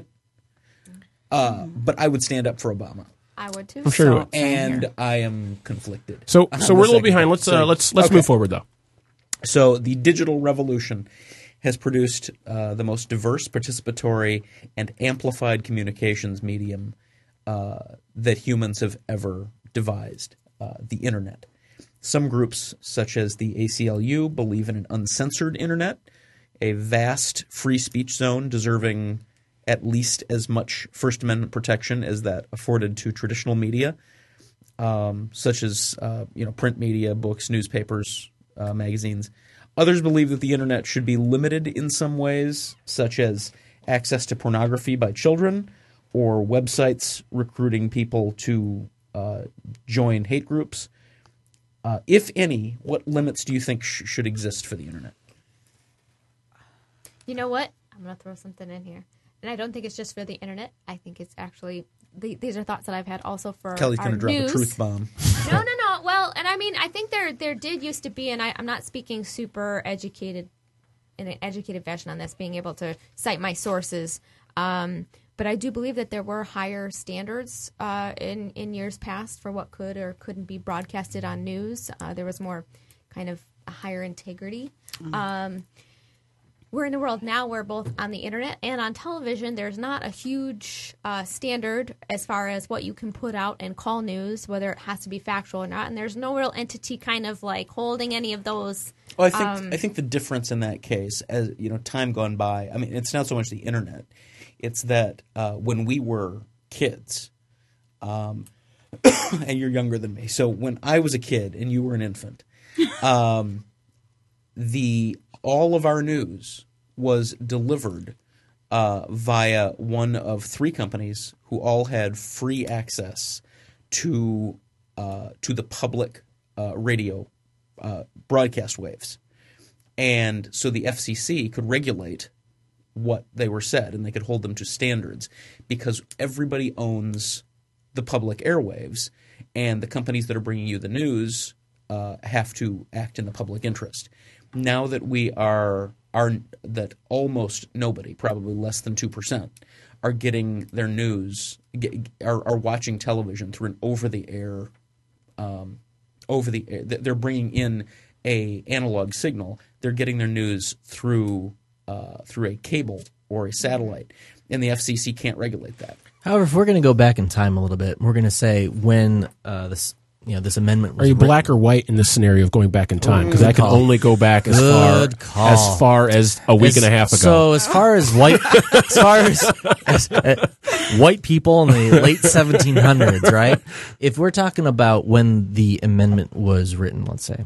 Uh, but I would stand up for Obama, I would too. I'm sure. So- and here. I am conflicted. So, on so the we're a little second behind. part. Let's So- uh, let's let's okay. move forward though. So the digital revolution has produced uh, the most diverse, participatory, and amplified communications medium uh, that humans have ever devised, uh, the internet. Some groups, such as the A C L U, believe in an uncensored internet, a vast free speech zone deserving at least as much First Amendment protection as that afforded to traditional media, um, such as uh, you know print media, books, newspapers, uh, magazines. Others believe that the internet should be limited in some ways, such as access to pornography by children or websites recruiting people to uh, join hate groups. Uh, if any, what limits do you think sh- should exist for the internet? You know what? I'm going to throw something in here. And I don't think it's just for the internet. I think it's actually, the, these are thoughts that I've had also for Kelly's our going to drop news. a truth bomb. No, no, no. Well, and I mean, I think there there did used to be, and I, I'm not speaking super educated in an educated fashion on this, being able to cite my sources. Um, but I do believe that there were higher standards uh, in in years past for what could or couldn't be broadcasted on news. Uh, there was more kind of a higher integrity. Mm-hmm. Um, we're in a world now where both on the internet and on television, there's not a huge uh, standard as far as what you can put out and call news, whether it has to be factual or not. And there's no real entity kind of like holding any of those. Well, I think Um, I think the difference in that case, as you know, time gone by. I mean, it's not so much the internet; it's that uh, when we were kids, um, and you're younger than me. So when I was a kid and you were an infant, um, the all of our news was delivered uh, via one of three companies who all had free access to uh, to the public uh, radio uh, broadcast waves, and so the F C C could regulate what they were said, and they could hold them to standards because everybody owns the public airwaves, and the companies that are bringing you the news uh, have to act in the public interest. Now that we are are that almost nobody, probably less than two percent, are getting their news get, are are watching television through an over the air, um, over the air. They're bringing in a analog signal. They're getting their news through uh, through a cable or a satellite, and the F C C can't regulate that. However, if we're going to go back in time a little bit, we're going to say when uh, this you know, this amendment was Are you written. black or white in this scenario of going back in time? Because I can call. only go back as Good far call. as far as a week As- and a half ago. So as far as white, as far as, as uh, white people in the late seventeen hundreds, right? If we're talking about when the amendment was written, let's say,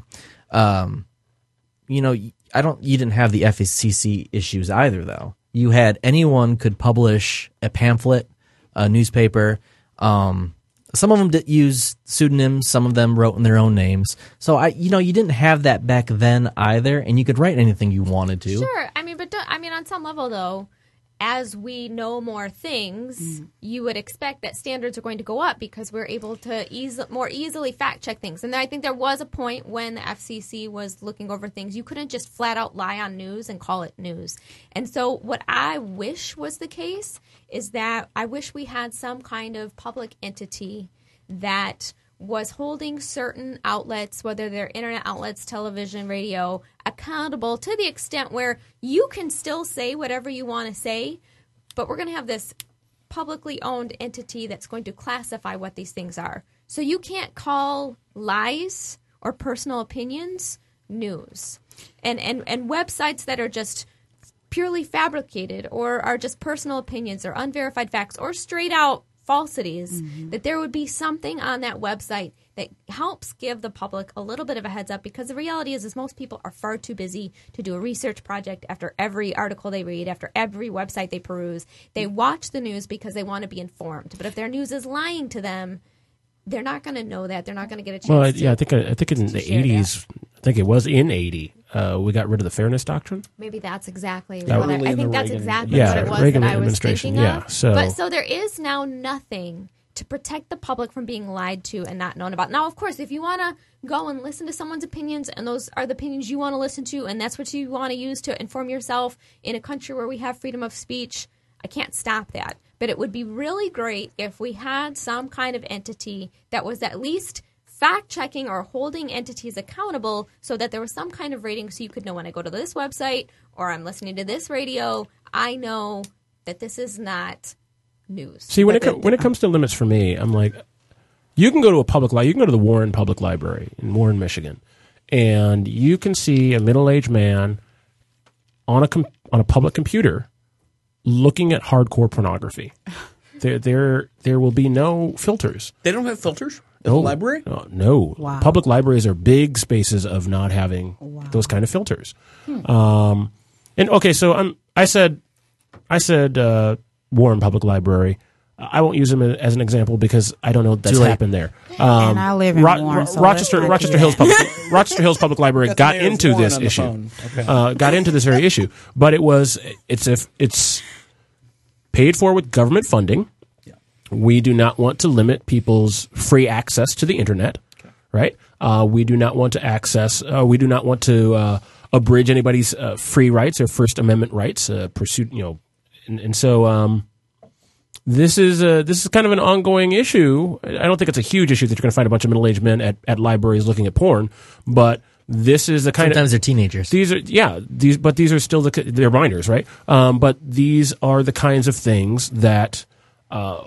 um, you know, I don't. You didn't have the F C C issues either, though. You had anyone could publish a pamphlet, a newspaper. Um, some of them did use pseudonyms. Some of them wrote in their own names. So I, you know, you didn't have that back then either, and you could write anything you wanted to. Sure. I mean, but don't, I mean, on some level, though, as we know more things, Mm-hmm. you would expect that standards are going to go up because we're able to eas- more easily fact check things. And I think there was a point when the F C C was looking over things. You couldn't just flat out lie on news and call it news. And so what I wish was the case is that I wish we had some kind of public entity that was holding certain outlets, whether they're internet outlets, television, radio, accountable to the extent where you can still say whatever you want to say, but we're going to have this publicly owned entity that's going to classify what these things are. So you can't call lies or personal opinions news. And and, and websites that are just purely fabricated or are just personal opinions or unverified facts or straight out falsities, Mm-hmm. that there would be something on that website that helps give the public a little bit of a heads up, because the reality is, is most people are far too busy to do a research project after every article they read, after every website they peruse. They watch the news because they want to be informed. But if their news is lying to them, they're not going to know that. They're not going to get a chance well, I, to. yeah, I think I think in the share that. eighties, I think it was in eighty, uh, we got rid of the fairness doctrine. Maybe that's exactly That what I, early I in the think that's Reagan- exactly Yeah, what it was Reagan that I was administration, thinking yeah, of. so- But so there is now nothing to protect the public from being lied to and not known about. Now, of course, if you want to go and listen to someone's opinions, and those are the opinions you want to listen to, and that's what you want to use to inform yourself in a country where we have freedom of speech, I can't stop that. But it would be really great if we had some kind of entity that was at least fact-checking or holding entities accountable, so that there was some kind of rating, so you could know when I go to this website or I'm listening to this radio, I know that this is not news. See, when But it co- the- when it comes to limits for me, I'm like, you can go to a public li- you can go to the Warren Public Library in Warren, Michigan, and you can see a middle-aged man on a com- on a public computer looking at hardcore pornography. There there there will be no filters. They don't have filters at No the library? No, no. Wow. Public libraries are big spaces of not having those kind of filters. Um, and okay, so I'm, I said, I said uh, Warren Public Library. I won't use them as an example because I don't know that's Too late. happened there. Um, And I live in Ro- Warren, Ro- so Rochester, let's not Rochester do Hills that. Public, Rochester Hills Public Library Got the got mayor of into Warren this on the issue. phone. Okay. Uh, got into this very issue, but it was it's if it's paid for with government funding. We do not want to limit people's free access to the internet, right? Uh, we do not want to access. Uh, we do not want to uh, abridge anybody's uh, free rights or First Amendment rights. Uh, pursuit, you know, and, and so um, this is a, this is kind of an ongoing issue. I don't think it's a huge issue that you're going to find a bunch of middle aged men at, at libraries looking at porn, but this is the kind Sometimes of they're teenagers. these are yeah these but these are still the they're minors, right? Um, but these are the kinds of things that uh,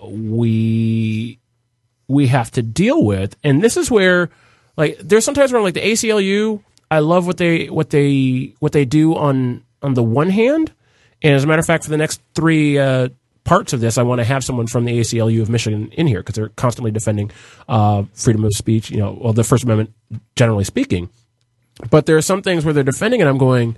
we we have to deal with, and this is where like there's sometimes where I'm like the A C L U. I love what they what they what they do on on the one hand, and as a matter of fact, for the next three uh, parts of this, I want to have someone from the A C L U of Michigan in here because they're constantly defending uh, freedom of speech. You know, well, the First Amendment, generally speaking. But there are some things where they're defending it. I'm going,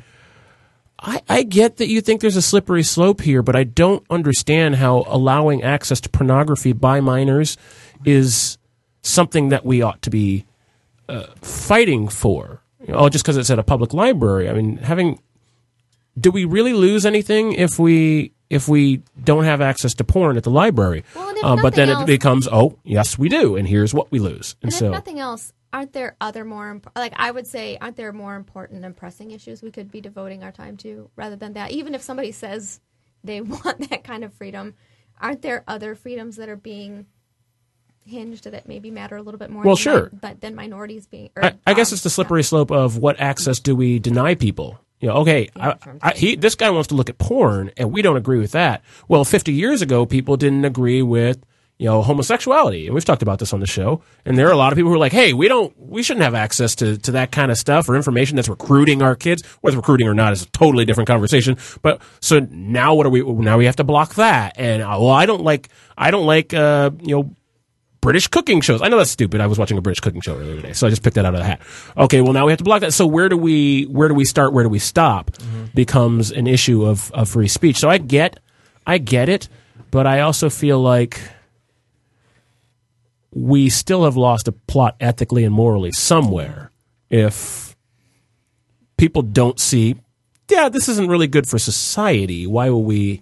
I, I get that you think there's a slippery slope here, but I don't understand how allowing access to pornography by minors is something that we ought to be uh, fighting for. You know, oh, just because it's at a public library. I mean, having do we really lose anything if we if we don't have access to porn at the library? Well, and if Um, but then nothing it else- becomes, oh, yes, we do, and here's what we lose. And, And so, if nothing else, aren't there other more imp- like I would say, aren't there more important and pressing issues we could be devoting our time to rather than that? Even if somebody says they want that kind of freedom, aren't there other freedoms that are being hinged that maybe matter a little bit more? Well, than sure. mi- but than minorities being. Or, I, I guess um, it's the slippery slope of what access do we deny people. You know, okay, I, I, he, this guy wants to look at porn, and we don't agree with that. Well, fifty years ago, people didn't agree with, you know, homosexuality. And we've talked about this on the show. And there are a lot of people who are like, hey, we don't, we shouldn't have access to, to that kind of stuff or information that's recruiting our kids. Whether recruiting or not is a totally different conversation. But so now what are we, now we have to block that. And, uh, well, I don't like, I don't like, uh, you know, British cooking shows. I know that's stupid. I was watching a British cooking show earlier today, so I just picked that out of the hat. Okay, well, now we have to block that. So where do we, where do we start? Where do we stop? Mm-hmm. Becomes an issue of, of free speech. So I get, I get it, but I also feel like we still have lost a plot ethically and morally somewhere if people don't see, yeah, this isn't really good for society. Why will we?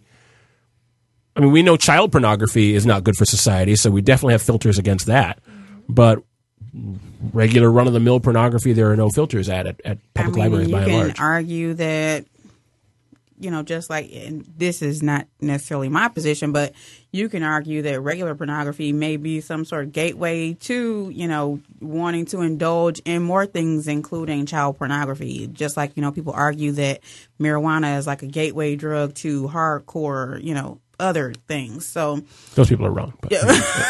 I mean, we know child pornography is not good for society, so we definitely have filters against that. But regular run-of-the-mill pornography, there are no filters at at, at public I mean, libraries by and large. You can argue that, you know, just like, and this is not necessarily my position, but you can argue that regular pornography may be some sort of gateway to, you know, wanting to indulge in more things, including child pornography. Just like, you know, people argue that marijuana is like a gateway drug to hardcore, you know, other things. So those people are wrong. But. Yeah.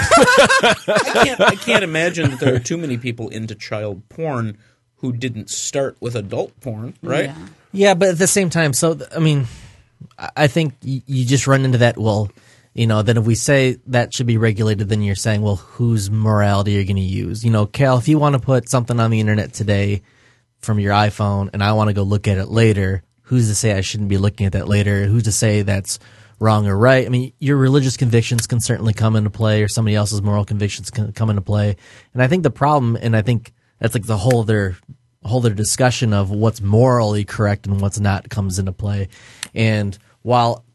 I can't. I can't imagine that there are too many people into child porn who didn't start with adult porn, right? Yeah. Yeah, but at the same time, so I mean, I think you just run into that. Well, you know, then if we say that should be regulated, then you're saying, well, whose morality are you going to use? You know, Cal, if you want to put something on the internet today from your iPhone, and I want to go look at it later, who's to say I shouldn't be looking at that later? Who's to say that's wrong or right? I mean, your religious convictions can certainly come into play, or somebody else's moral convictions can come into play. And I think the problem, and I think that's like the whole other, whole other discussion of what's morally correct and what's not comes into play. And while,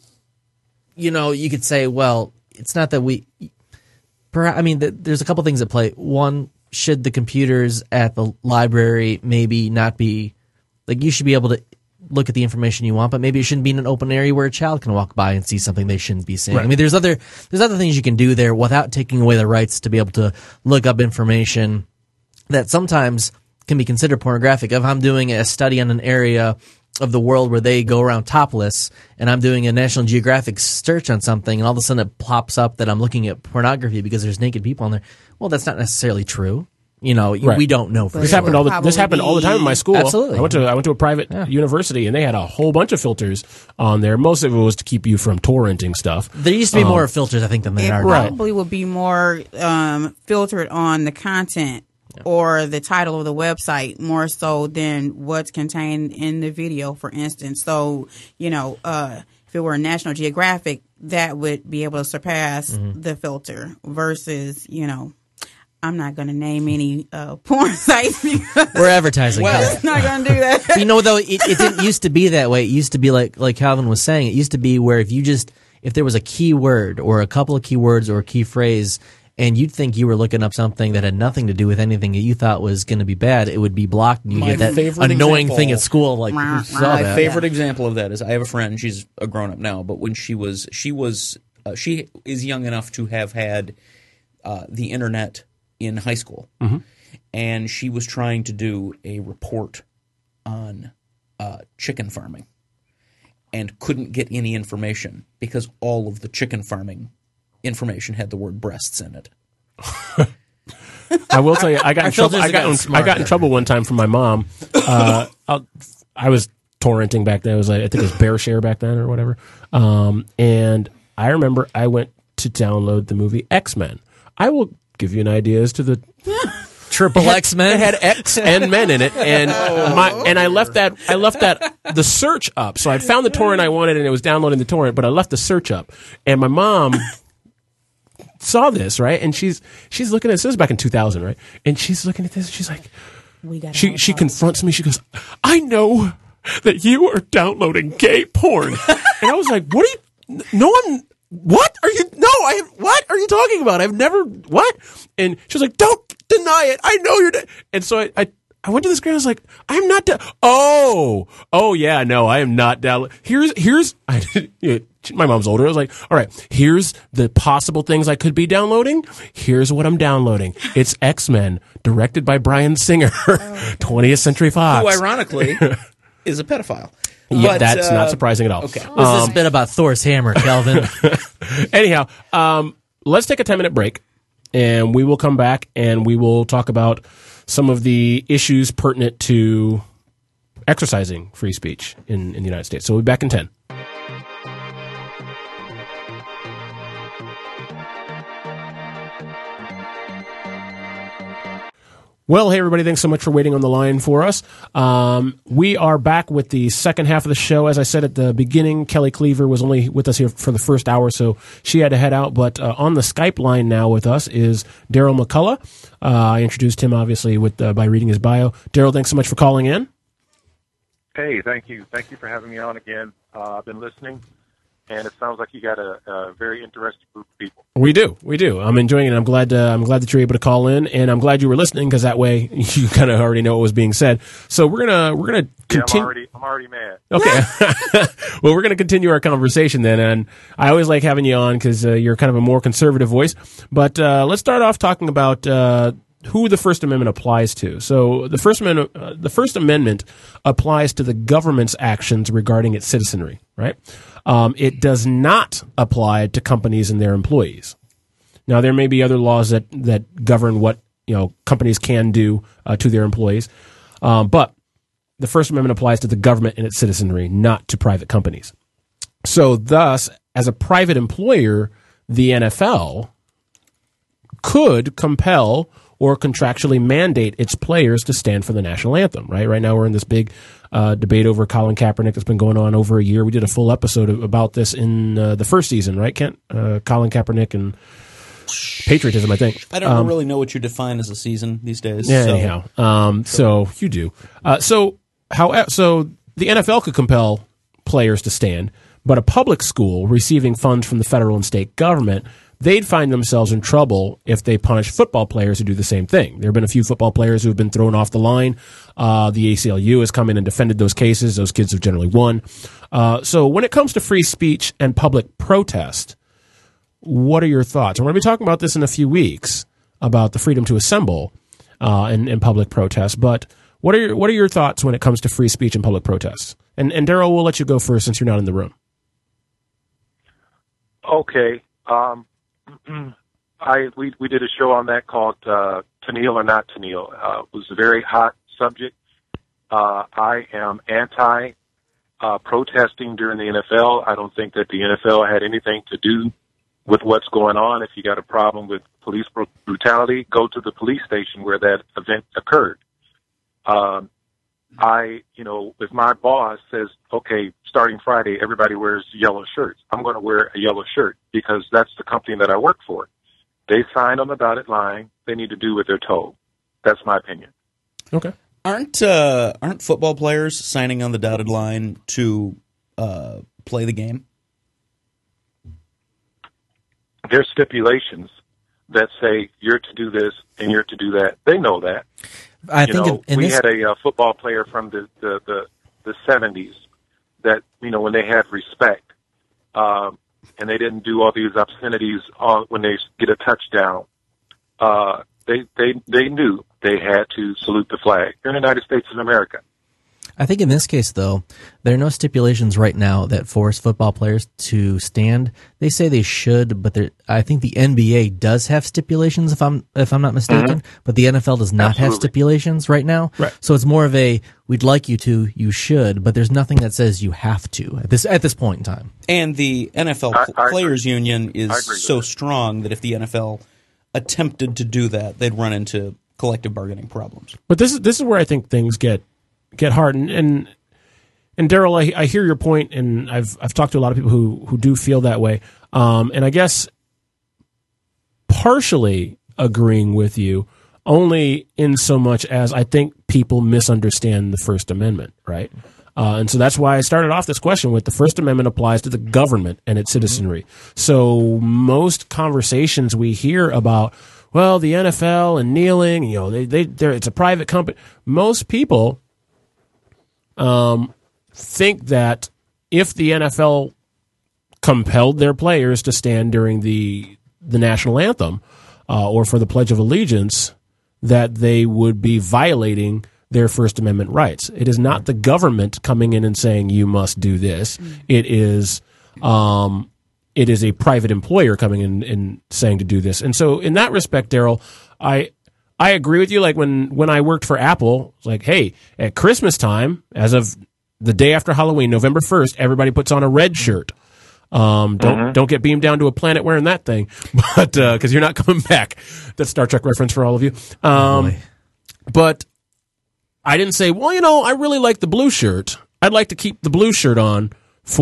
you know, you could say, well, it's not that we, perhaps, I mean, the, there's a couple things at play. One, should the computers at the library maybe not be, like, you should be able to look at the information you want, but maybe it shouldn't be in an open area where a child can walk by and see something they shouldn't be seeing. Right. I mean, there's other there's other things you can do there without taking away the rights to be able to look up information that sometimes can be considered pornographic. If I'm doing a study on an area of the world where they go around topless, and I'm doing a National Geographic search on something, and all of a sudden it pops up that I'm looking at pornography because there's naked people on there, well, that's not necessarily true. You know, right. We don't know for this sure. happened all the this happened all the time in my school. Absolutely, I went to I went to a private yeah. university, and they had a whole bunch of filters on there. Most of it was to keep you from torrenting stuff. There used to be um, more filters, I think, than there it are. It probably would be more um, filtered on the content yeah. or the title of the website, more so than what's contained in the video, for instance. So, you know, uh, if it were National Geographic, that would be able to surpass mm-hmm. the filter versus, you know, I'm not going to name any uh, porn sites because we're advertising. Well, it's not going to do that. You know, though, it, it didn't used to be that way. It used to be like like Calvin was saying. It used to be where if you just if there was a key word or a couple of keywords or a key phrase, and you'd think you were looking up something that had nothing to do with anything that you thought was going to be bad, it would be blocked, and you get that annoying example, thing at school. Like you saw my that. favorite example of that is I have a friend. She's a grown up now, but when she was she was uh, she is young enough to have had uh, the internet in high school, mm-hmm. and she was trying to do a report on uh, chicken farming and couldn't get any information because all of the chicken farming information had the word breasts in it. I will tell you, I got in trouble. I got in, I got in trouble one time from my mom. Uh, I was torrenting back then. It was like, I think it was BearShare back then or whatever. Um, and I remember I went to download the movie X-Men. I will give you an idea as to the triple X Men. It had X and men in it, and oh. my and I left that I left that the search up. So I found the torrent I wanted, and it was downloading the torrent, but I left the search up. And my mom saw this, right, and she's she's looking at this. This was back in two thousand, right? And she's looking at this, and she's like, we got she she confronts me. She goes, "I know that you are downloading gay porn," and I was like, "What are you? No one." What are you? No, I. What are you talking about? I've never. What? And she was like, "Don't deny it. I know you're." De-. And so I, I, I went to this girl. I was like, "I'm not." Da- oh, oh yeah, no, I am not down. Here's, here's. I, you know, my mom's older. I was like, "All right, here's the possible things I could be downloading. Here's what I'm downloading. It's X-Men, directed by Bryan Singer, oh, twentieth Century Fox, who ironically is a pedophile." Yeah, but, that's uh, not surprising at all. Okay. What's um, this bit about Thor's hammer, Kelvin? Anyhow, um, let's take a ten-minute break, and we will come back, and we will talk about some of the issues pertinent to exercising free speech in, in the United States. So we'll be back in ten. Well, hey, everybody, thanks so much for waiting on the line for us. Um, we are back with the second half of the show. As I said at the beginning, Kelly Cleaver was only with us here for the first hour, so she had to head out. But uh, on the Skype line now with us is Daryl McCullough. Uh, I introduced him, obviously, with uh, by reading his bio. Daryl, thanks so much for calling in. Hey, thank you. Thank you for having me on again. Uh, I've been listening, and it sounds like you got a, a very interesting group of people. We do, we do. I'm enjoying it. I'm glad. Uh, I'm glad that you're able to call in, and I'm glad you were listening because that way you kind of already know what was being said. So we're gonna we're gonna continue. Yeah, I'm already I'm already mad. Okay. Well, we're gonna continue our conversation then, and I always like having you on because uh, you're kind of a more conservative voice. But uh, let's start off talking about uh, who the First Amendment applies to. So the First Amendment, uh, the First Amendment applies to the government's actions regarding its citizenry, right? Um, it does not apply to companies and their employees. Now, there may be other laws that, that govern what you know companies can do uh, to their employees, um, but the First Amendment applies to the government and its citizenry, not to private companies. So, thus, as a private employer, the N F L could compel or contractually mandate its players to stand for the national anthem, right? Right now we're in this big uh, debate over Colin Kaepernick that's been going on over a year. We did a full episode of, about this in uh, the first season, right, Kent? Uh, Colin Kaepernick and patriotism, I think. I don't um, really know what you define as a season these days. Yeah, so. anyhow. Um, so you do. Uh, so, how, so the N F L could compel players to stand, but a public school receiving funds from the federal and state government, they'd find themselves in trouble if they punish football players who do the same thing. There have been a few football players who have been thrown off the line. Uh, the A C L U has come in and defended those cases. Those kids have generally won. Uh, so when it comes to free speech and public protest, what are your thoughts? We're going to be talking about this in a few weeks, about the freedom to assemble uh, and, and public protest. But what are your, what are your thoughts when it comes to free speech and public protests? And, and Daryl, we'll let you go first since you're not in the room. Okay. Um, I we we did a show on that called uh, "To Kneel or Not to Kneel." Uh, it was a very hot subject. Uh, I am anti uh, protesting during the N F L. I don't think that the N F L had anything to do with what's going on. If you got a problem with police brutality, go to the police station where that event occurred. Um, I, you know, if my boss says, okay, starting Friday, everybody wears yellow shirts, I'm going to wear a yellow shirt because that's the company that I work for. They signed on the dotted line. They need to do what they're told. That's my opinion. Okay. Aren't uh, aren't football players signing on the dotted line to uh, play the game? There's stipulations that say you're to do this and you're to do that. They know that. I you think know, in, in we this... had a uh, football player from the, the, the, the seventies that, you know, when they had respect, um, and they didn't do all these obscenities on, when they get a touchdown, uh, they, they, they knew they had to salute the flag. You're in the United States of America. I think in this case, though, there are no stipulations right now that force football players to stand. They say they should, but I think the N B A does have stipulations, if I'm if I'm not mistaken. Mm-hmm. But the N F L does not Absolutely. have stipulations right now. Right. So it's more of a we'd like you to, you should, but there's nothing that says you have to at this at this point in time. And the N F L I, I Players agree. Union is so that. strong that if the N F L attempted to do that, they'd run into collective bargaining problems. But this is this is where I think things get get hard. And and, and Daryl, I, I hear your point, and I've I've talked to a lot of people who who do feel that way. Um, and I guess partially agreeing with you, only in so much as I think people misunderstand the First Amendment, right? Uh, and so that's why I started off this question with the First Amendment applies to the government and its citizenry. Mm-hmm. So most conversations we hear about, well, the N F L and kneeling, you know, they they they're, it's a private company. Most people um, think that if the N F L compelled their players to stand during the the national anthem uh, or for the Pledge of Allegiance, that they would be violating their First Amendment rights. It is not the government coming in and saying you must do this. Mm-hmm. It is um, it is a private employer coming in and saying to do this. And so in that respect, Daryl, I I agree with you. Like when, when I worked for Apple, it's like, hey, at Christmas time, as of the day after Halloween, November first, everybody puts on a red shirt. Um, don't mm-hmm. don't get beamed down to a planet wearing that thing, but because uh, you're not coming back. That's Star Trek reference for all of you. Um, oh but I didn't say, well, you know, I really like the blue shirt. I'd like to keep the blue shirt on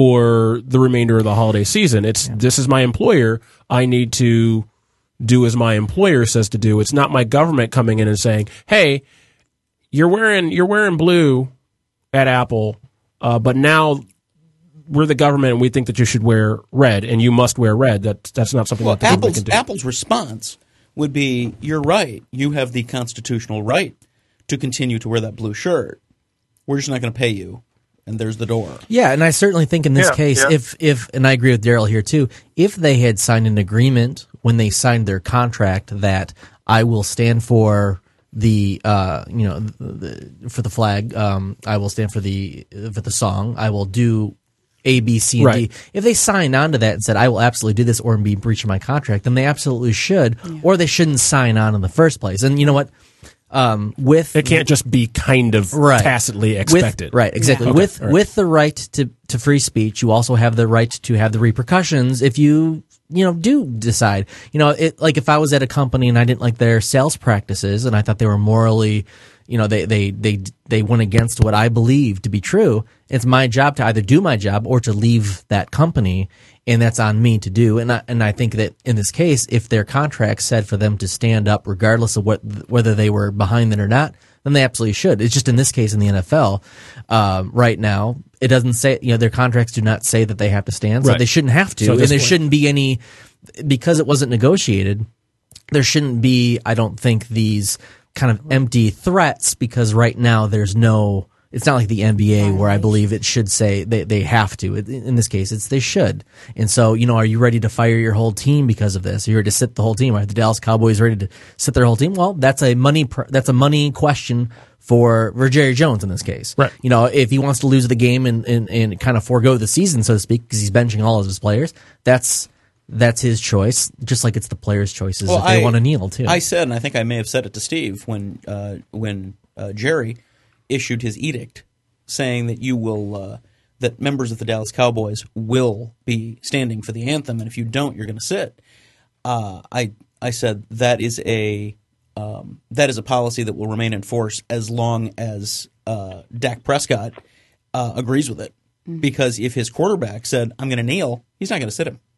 for the remainder of the holiday season. It's yeah. This is my employer. I need to do as my employer says to do. It's not my government coming in and saying, "Hey, you're wearing you're wearing blue at Apple, uh, but now we're the government and we think that you should wear red and you must wear red." That's that's not something well, that the Apple's, government can do. Apple's response would be, "You're right. You have the constitutional right to continue to wear that blue shirt. We're just not going to pay you." And there's the door. Yeah, and I certainly think in this yeah, case, yeah. if if and I agree with Daryl here too, if they had signed an agreement when they signed their contract that I will stand for the uh you know the, the, for the flag, um, I will stand for the for the song, I will do A, B, C, and right. D. If they signed on to that and said I will absolutely do this or be breaching my contract, then they absolutely should, yeah. or they shouldn't sign on in the first place. And you know what? Um, with it can't just be kind of right. tacitly expected. With, right, exactly. Yeah. Okay. With right. with the right to, to free speech, you also have the right to have the repercussions if you you know do decide. You know, it like if I was at a company and I didn't like their sales practices and I thought they were morally, you know, they they they they went against what I believe to be true. It's my job to either do my job or to leave that company, and that's on me to do. And I, and I think that in this case, if their contract said for them to stand up regardless of what whether they were behind it or not, then they absolutely should. It's just in this case in the N F L um, right now, it doesn't say, you know, their contracts do not say that they have to stand, so right. they shouldn't have to. So and there point. shouldn't be any, because it wasn't negotiated, there shouldn't be, I don't think, these kind of empty threats, because right now there's no, it's not like the N B A where I believe it should say they, they have to. In this case, it's they should. And so, you know, are you ready to fire your whole team because of this? Are you ready to sit the whole team? Are the Dallas Cowboys ready to sit their whole team? Well, that's a money that's a money question for, for Jerry Jones in this case. Right. You know, if he wants to lose the game and, and, and kind of forego the season, so to speak, because he's benching all of his players, that's that's his choice, just like it's the players' choices well, if they I, want to kneel, too. I said, and I think I may have said it to Steve, when, uh, when uh, Jerry issued his edict saying that you will uh, that members of the Dallas Cowboys will be standing for the anthem, and if you don't, you're going to sit. Uh, I I said that is a um, that is a policy that will remain in force as long as uh, Dak Prescott uh, agrees with it. Mm-hmm. Because if his quarterback said, "I'm going to kneel," he's not going to sit him.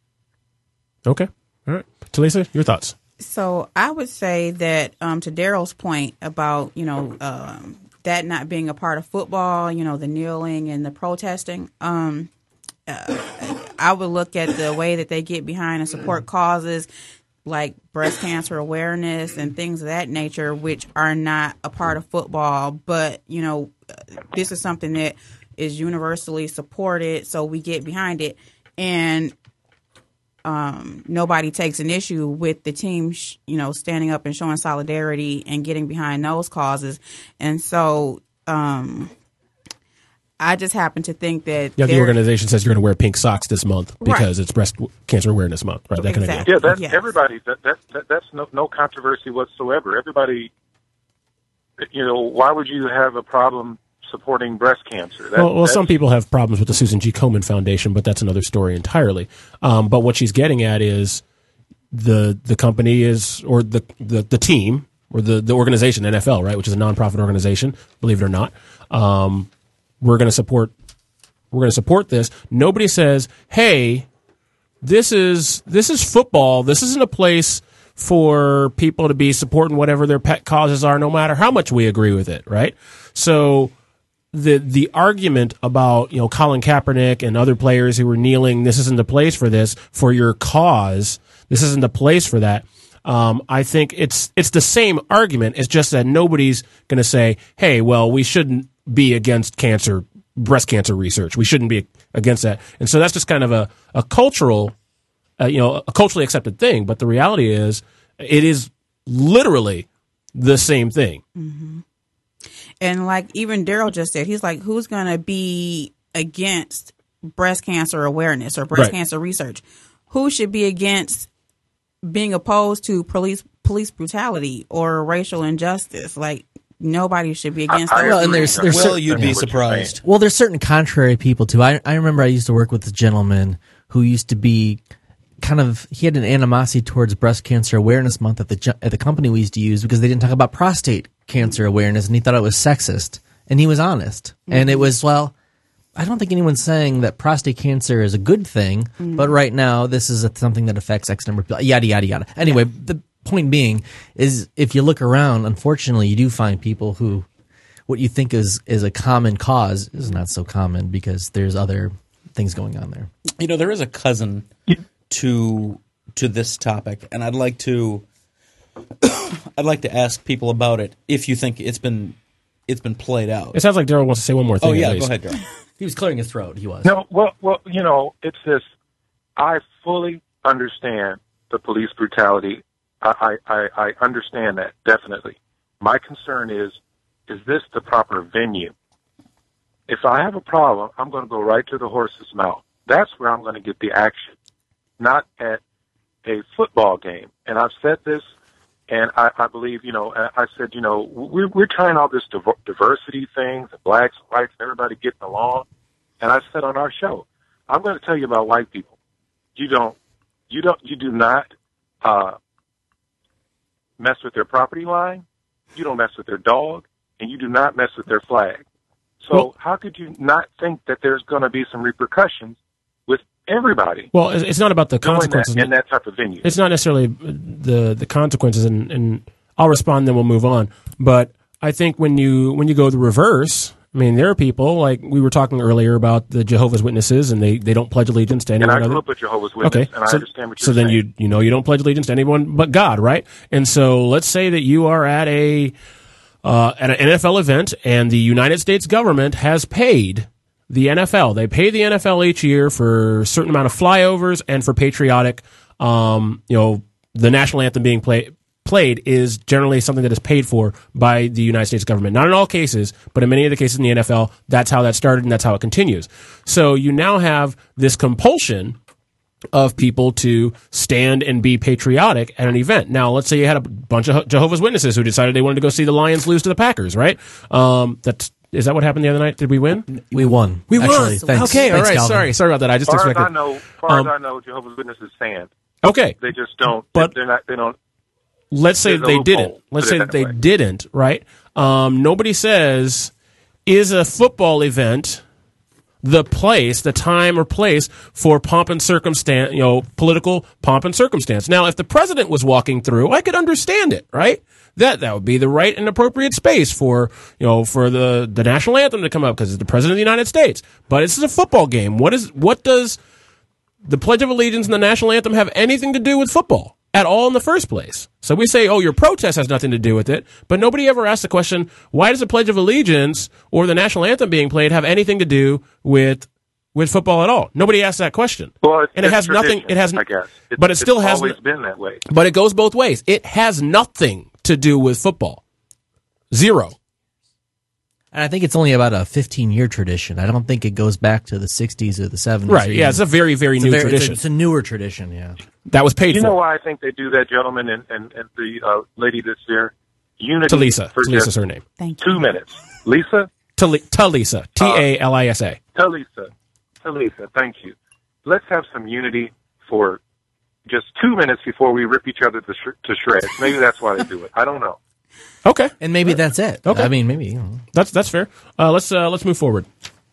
Okay, all right, Talisa, your thoughts? So I would say that um, to Daryl's point about you know. Um, that not being a part of football, you know, the kneeling and the protesting, um, uh, I would look at the way that they get behind and support causes like breast cancer awareness and things of that nature, which are not a part of football. But, you know, this is something that is universally supported, so we get behind it. And Um, nobody takes an issue with the team, sh- you know, standing up and showing solidarity and getting behind those causes. And so um, I just happen to think that yeah, the organization says you're going to wear pink socks this month because right. it's Breast Cancer Awareness Month, right? That exactly. kind of deal. Yeah, that's yes. everybody. That, that, that that's no no controversy whatsoever. Everybody, you know, why would you have a problem supporting breast cancer? That, well, well some people have problems with the Susan G. Komen Foundation, but that's another story entirely. Um, but what she's getting at is the the company is, or the, the, the team, or the, the organization, N F L, right, which is a nonprofit organization, believe it or not. Um, we're going to support we're going to support this. Nobody says, "Hey, this is this is football. This isn't a place for people to be supporting whatever their pet causes are, no matter how much we agree with it," right? So the the argument about, you know, Colin Kaepernick and other players who were kneeling, this isn't the place for this, for your cause, this isn't the place for that. Um, I think it's it's the same argument. It's just that nobody's going to say, "Hey, well, we shouldn't be against cancer, breast cancer research. We shouldn't be against that." And so that's just kind of a a cultural, uh, you know, a culturally accepted thing. But the reality is, it is literally the same thing. Mm-hmm. And like even Daryl just said, he's like, who's going to be against breast cancer awareness or breast Right. cancer research? Who should be against being opposed to police police brutality or racial injustice? Like, nobody should be against I that. Well, and agree. there's- there's I Well, understand you'd be what you're surprised. saying. Well, there's certain contrary people too. I I remember I used to work with a gentleman who used to be kind of he had an animosity towards Breast Cancer Awareness Month at the ju- at the company we used to use because they didn't talk about prostate cancer awareness, and he thought it was sexist. And he was honest, and it was well. I don't think anyone's saying that prostate cancer is a good thing, but right now this is a, something that affects X number of people. Yada yada yada. Anyway, the point being is if you look around, unfortunately, you do find people who what you think is is a common cause is not so common because there's other things going on there. You know, there is a cousin to to this topic, and I'd like to I'd like to ask people about it if you think it's been it's been played out. It sounds like Daryl wants to say one more thing. Oh at yeah, least. go ahead, Daryl. He was clearing his throat. He was. No, well, well, you know, it's this. I fully understand the police brutality. I, I, I I understand that, definitely. My concern is, is this the proper venue? If I have a problem, I'm going to go right to the horse's mouth. That's where I'm going to get the action, not at a football game. And I've said this, and I, I believe, you know, I said, you know, we're, we're trying all this div- diversity things, and blacks, whites, everybody getting along. And I said on our show, I'm going to tell you about white people. You don't, you don't, you do not uh, mess with their property line. You don't mess with their dog, and you do not mess with their flag. So Well- how could you not think that there's going to be some repercussions with everybody Well, it's it's not about the doing that consequences. in that type of venue? It's not necessarily the the consequences, and, and I'll respond, then we'll move on. But I think when you when you go the reverse, I mean, there are people like we were talking earlier about the Jehovah's Witnesses, and they, they don't pledge allegiance to And anyone I grew other. up with Jehovah's Witnesses, Okay, and I so, understand what you're so then saying. you you know you don't pledge allegiance to anyone but God, right? And so let's say that you are at a uh, at an N F L event, and the United States government has paid the N F L. They pay the N F L each year for a certain amount of flyovers and for patriotic, um, you know, the national anthem being played. Played is generally something that is paid for by the United States government. Not in all cases, but in many of the cases in the N F L, that's how that started and that's how it continues. So you now have this compulsion of people to stand and be patriotic at an event. Now, let's say you had a bunch of Jehovah's Witnesses who decided they wanted to go see the Lions lose to the Packers, right? Um, that's, is that what happened the other night? Did we win? We won. We Actually, won. Thanks. Okay, all Thanks, right. Calvin. Sorry, sorry about that. I just As far as expected. I know, as far Um, as I know, Jehovah's Witnesses stand. Okay, They just don't. But- they're not. They don't. let's say There's a they loophole, didn't. Let's put say it that that they way. didn't, right? Um, nobody says, is a football event the place, the time or place for pomp and circumstance, you know, political pomp and circumstance. Now, if the president was walking through, I could understand it, right? That that would be the right and appropriate space for, you know, for the, the national anthem to come up because it's the president of the United States. But this is a football game. What is what does the Pledge of Allegiance and the national anthem have anything to do with football at all in the first place? So we say, oh, your protest has nothing to do with it, but nobody ever asks the question, why does the Pledge of Allegiance or the national anthem being played have anything to do with with football at all? Nobody asks that question. Well, it's, and it it's has nothing. tradition, It has, I guess. It's, but it still it's has. always no- been that way. But it goes both ways. It has nothing to do with football. Zero. And I think it's only about a fifteen-year tradition. I don't think it goes back to the sixties or the seventies. Right. or Yeah. even- It's a very, very it's a new very- it's a- tradition It's a, newer tradition, yeah. that was paid You for. know why I think they do that, gentlemen, and, and, and the uh, lady that's there? Unity Talisa. for Talisa's just her name. Thank you. two minutes. Lisa? Tali- Talisa. T A L I S A. Talisa. Talisa, thank you. Let's have some unity for just two minutes before we rip each other to, sh- to shreds. Maybe that's why they do it. I don't know. Okay. And maybe that's it. Okay. I mean, maybe. You know. That's that's fair. Uh, let's uh, let's move forward.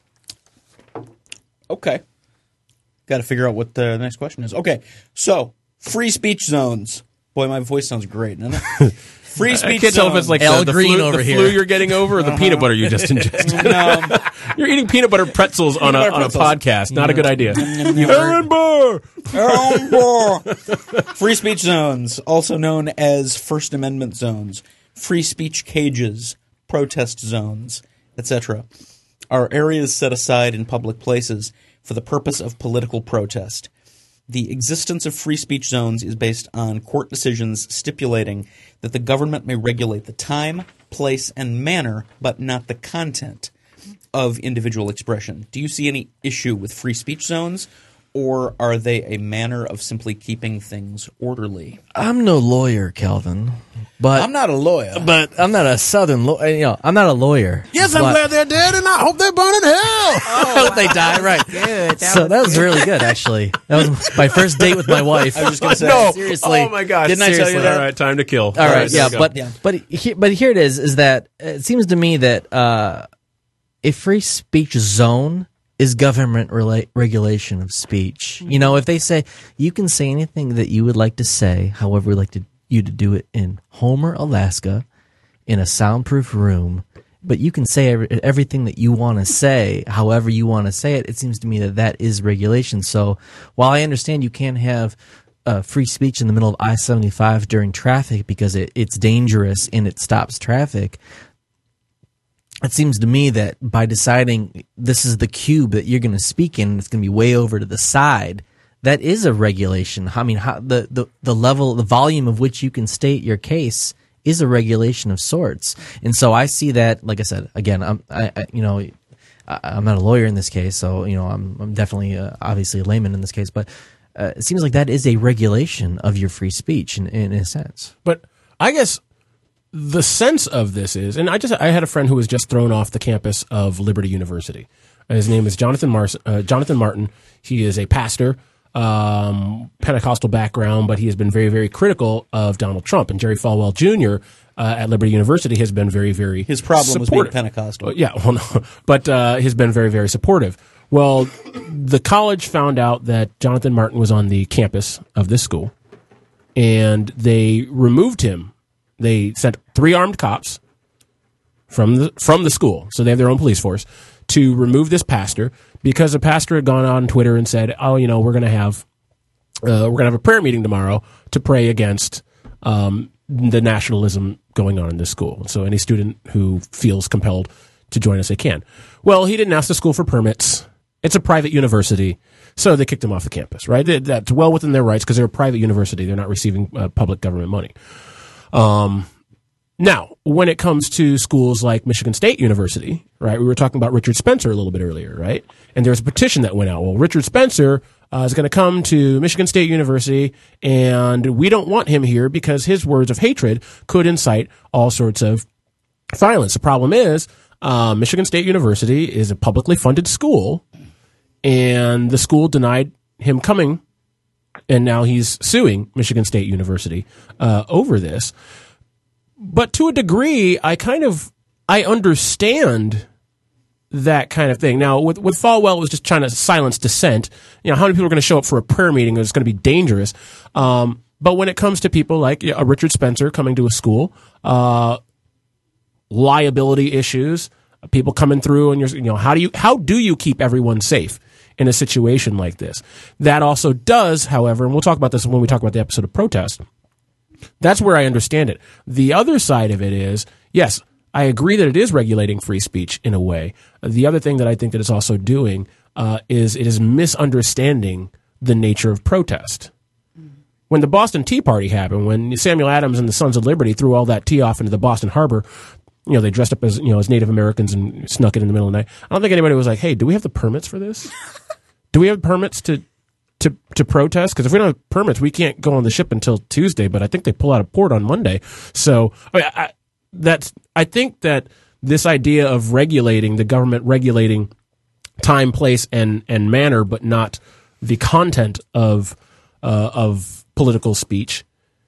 Okay. Got to figure out what the next question is. Okay, so free speech zones. Boy, my voice sounds great, doesn't it? Free I speech can't tell if zones. it's like Al the, the, Green flu, over the here. flu you're getting over or the peanut butter you just ingested. No. You're eating peanut butter pretzels on a Peanut on a butter pretzels. podcast. Not a good idea. Mm, Aaron Burr. Oh, boy. Free speech zones, also known as First Amendment zones, free speech cages, protest zones, et cetera, are areas set aside in public places for the purpose of political protest. The existence of free speech zones is based on court decisions stipulating that the government may regulate the time, place, and manner, but not the content of individual expression. Do you see any issue with free speech zones, or are they a manner of simply keeping things orderly? I'm no lawyer, Kelvin, but I'm not a lawyer. But I'm not a Southern lawyer. You know, I'm not a lawyer. Yes, I'm but- glad they're dead, and I hope they burn in hell. I hope they die. Right. Good. That so was that was really good, actually. That was my first date with my wife. I was just going to say. No. Seriously. Oh my gosh. Didn't I tell you Seriously. that? All right, time to kill. All right, there yeah, we go. but Yeah. but he, but here it is: is that it seems to me that uh, a free speech zone is government rela- regulation of speech. You know, if they say you can say anything that you would like to say, however, we'd like to you to do it in Homer, Alaska, in a soundproof room. But you can say every, everything that you want to say, however you want to say it. It seems to me that that is regulation. So while I understand you can't have uh, free speech in the middle of I seventy-five during traffic because it, it's dangerous and it stops traffic, it seems to me that by deciding this is the cube that you're going to speak in, it's going to be way over to the side, that is a regulation. I mean, how, the, the, the level, the volume of which you can state your case is a regulation of sorts. And so I see that, like I said, again, I'm, I, I you know, I, I'm not a lawyer in this case, so, you know, I'm, I'm definitely, uh, obviously a layman in this case, but uh, it seems like that is a regulation of your free speech in, in a sense. But I guess the sense of this is, and I just I had a friend who was just thrown off the campus of Liberty University. His name is Jonathan Mars, uh, Jonathan Martin. He is a pastor, um, Pentecostal background, but he has been very, very critical of Donald Trump. And Jerry Falwell Junior Uh, at Liberty University has been very, very His problem was being supportive. Pentecostal. Uh, yeah, well, no, but uh, has been very, very supportive. Well, the college found out that Jonathan Martin was on the campus of this school, and they removed him. They sent three armed cops from the from the school, so they have their own police force, to remove this pastor because the pastor had gone on Twitter and said, "Oh, you know, we're going to have uh, we're going to have a prayer meeting tomorrow to pray against um, the nationalism going on in this school. So any student who feels compelled to join us, they can." Well, he didn't ask the school for permits. It's a private university, so they kicked him off the campus. Right? That's well within their rights because they're a private university; they're not receiving uh, public government money. Um, now, when it comes to schools like Michigan State University, right, we were talking about Richard Spencer a little bit earlier, right? And there's a petition that went out. Well, Richard Spencer uh, is going to come to Michigan State University, and we don't want him here because his words of hatred could incite all sorts of violence. The problem is, uh, Michigan State University is a publicly funded school, and the school denied him coming. And now he's suing Michigan State University uh, over this. But to a degree, I kind of I understand that kind of thing. Now, with, with Falwell, it was just trying to silence dissent. You know, how many people are going to show up for a prayer meeting? It's going to be dangerous. Um, but when it comes to people like you know, Richard Spencer coming to a school, uh, liability issues, people coming through, and you're, you know, how do you how do you keep everyone safe in a situation like this? That also does, however, and we'll talk about this when we talk about the episode of protest. That's where I understand it. The other side of it is, yes, I agree that it is regulating free speech in a way. The other thing that I think that it's also doing uh, is it is misunderstanding the nature of protest. When the Boston Tea Party happened, when Samuel Adams and the Sons of Liberty threw all that tea off into the Boston Harbor, you know, they dressed up as, you know, as Native Americans and snuck it in the middle of the night. I don't think anybody was like, hey, do we have the permits for this? Do we have permits to to to protest? Because if we don't have permits, we can't go on the ship until Tuesday. But I think they pull out of port on Monday. So I, mean, I, that's I think that this idea of regulating the government regulating time, place, and and manner, but not the content of uh, of political speech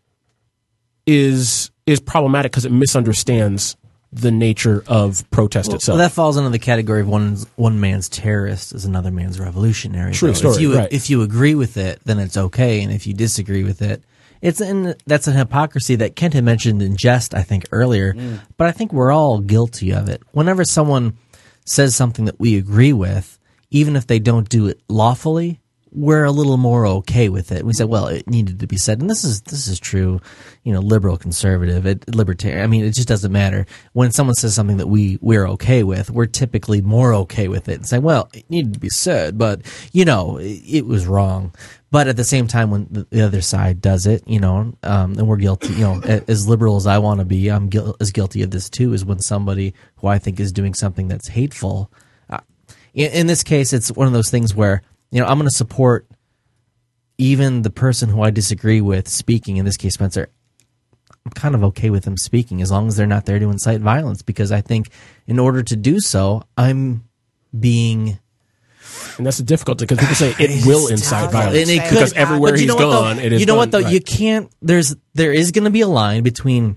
is is problematic because it misunderstands the nature of protest well, itself. Well, that falls under the category of one one man's terrorist is another man's revolutionary. True though. story, If you right. if you agree with it, then it's okay, and if you disagree with it, it's in, that's an hypocrisy that Kent had mentioned in jest, I think earlier. Mm. But I think we're all guilty of it. Whenever someone says something that we agree with, even if they don't do it lawfully, we're a little more okay with it. We said, well, it needed to be said, and this is this is true, you know, liberal, conservative, it, libertarian. I mean, it just doesn't matter. When someone says something that we we're okay with, we're typically more okay with it and say, well, it needed to be said, but you know, it, it was wrong. But at the same time, when the, the other side does it, you know, um, and we're guilty, you know, as liberal as I want to be, I'm gu- as guilty of this too. Is when somebody who I think is doing something that's hateful. Uh, in, in this case, it's one of those things where, you know, I'm going to support even the person who I disagree with speaking, in this case, Spencer. I'm kind of okay with them speaking as long as they're not there to incite violence, because I think in order to do so, I'm being... And that's the difficulty, because people say it will incite violence. And it could, because everywhere he's gone, though, it is You know done, what, though? right. You can't... There's, there is going to be a line between...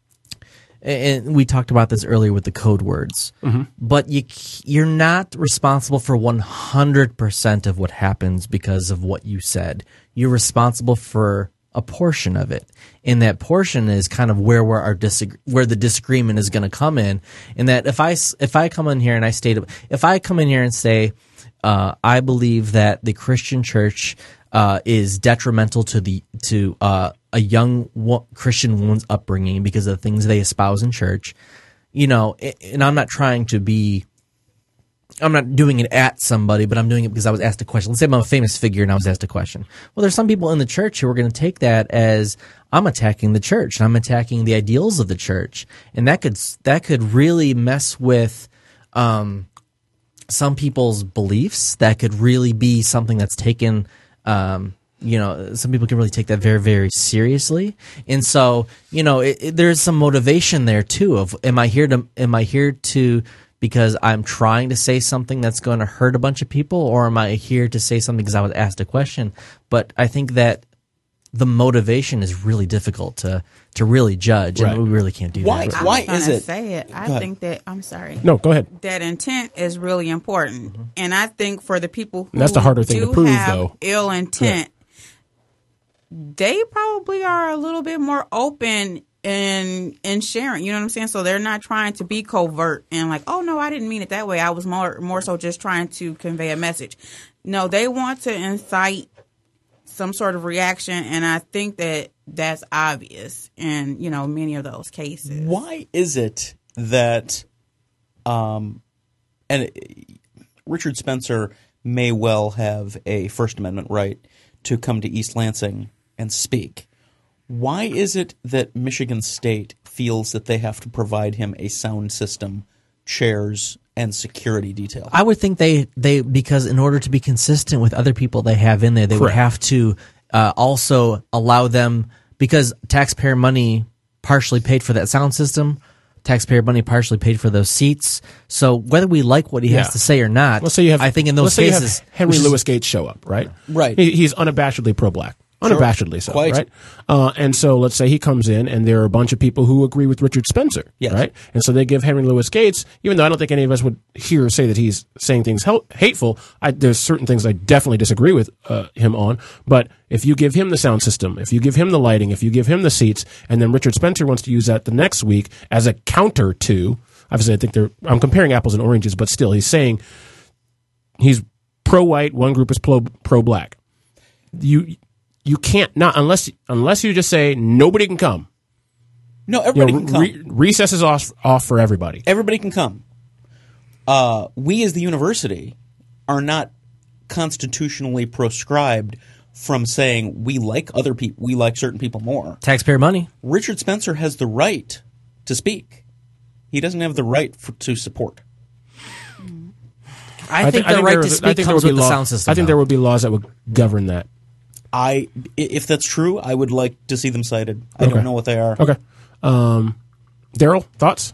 And we talked about this earlier with the code words, mm-hmm. but you you're not responsible for one hundred percent of what happens because of what you said. You're responsible for a portion of it, and that portion is kind of where where our disag- where the disagreement is going to come in. And that if I if I come in here and I state if I come in here and say uh, I believe that the Christian church uh, is detrimental to the to uh, a young wo- Christian woman's upbringing because of the things they espouse in church, you know, and I'm not trying to be, I'm not doing it at somebody, but I'm doing it because I was asked a question. Let's say I'm a famous figure and I was asked a question. Well, there's some people in the church who are going to take that as I'm attacking the church and I'm attacking the ideals of the church, and that could that could really mess with um, some people's beliefs. That could really be something that's taken. Um, You know, some people can really take that very, very seriously, and so you know, it, it, there's some motivation there too. Of am I here to am I here to because I'm trying to say something that's going to hurt a bunch of people, or am I here to say something because I was asked a question? But I think that the motivation is really difficult to to really judge, Right. and we really can't do Why? that. Why I'm is gonna it? Say it. I Go ahead. think that I'm sorry. No, go ahead. That intent is really important, Mm-hmm. and I think for the people who And that's the harder thing do to prove, have though. ill intent, they probably are a little bit more open in in sharing. You know what I'm saying? So they're not trying to be covert and like, oh no, I didn't mean it that way. I was more more so just trying to convey a message. No, they want to incite some sort of reaction, and I think that that's obvious in, you know, many of those cases. Why is it that, um, and it- Richard Spencer may well have a First Amendment right to come to East Lansing and speak. Why is it that Michigan State feels that they have to provide him a sound system, chairs, and security detail? I would think they, they because in order to be consistent with other people they have in there, they would Correct. have to uh, also allow them, because taxpayer money partially paid for that sound system, taxpayer money partially paid for those seats. So whether we like what he Yeah. has to say or not, Let's say you have. I think in let's those say you have cases, Henry which is- Louis Gates show up, right? Right. He, he's unabashedly pro-black, unabashedly so, Quite. right? Uh, and so let's say he comes in, and there are a bunch of people who agree with Richard Spencer, Yes. right? And so they give Henry Louis Gates, even though I don't think any of us would hear or say that he's saying things hel- hateful. I, there's certain things I definitely disagree with uh, him on. But if you give him the sound system, if you give him the lighting, if you give him the seats, and then Richard Spencer wants to use that the next week as a counter to. Obviously, I think they're. I'm comparing apples and oranges, but still, he's saying he's pro-white. One group is pro pro-black. You you can't not unless unless you just say nobody can come. No, You everybody know, can come. re- recess is off off for everybody. Everybody can come. Uh, we as the university are not constitutionally proscribed from saying we like other people, we like certain people more. taxpayer money. Richard Spencer has the right to speak. He doesn't have the right for, to support. I, think thi- the right there to is- speak there comes would be with the law- sound system. I think though. there would be laws that would govern that. I, i- if that's true, I would like to see them cited. I Okay. don't know what they are. Okay, um, Daryl, thoughts?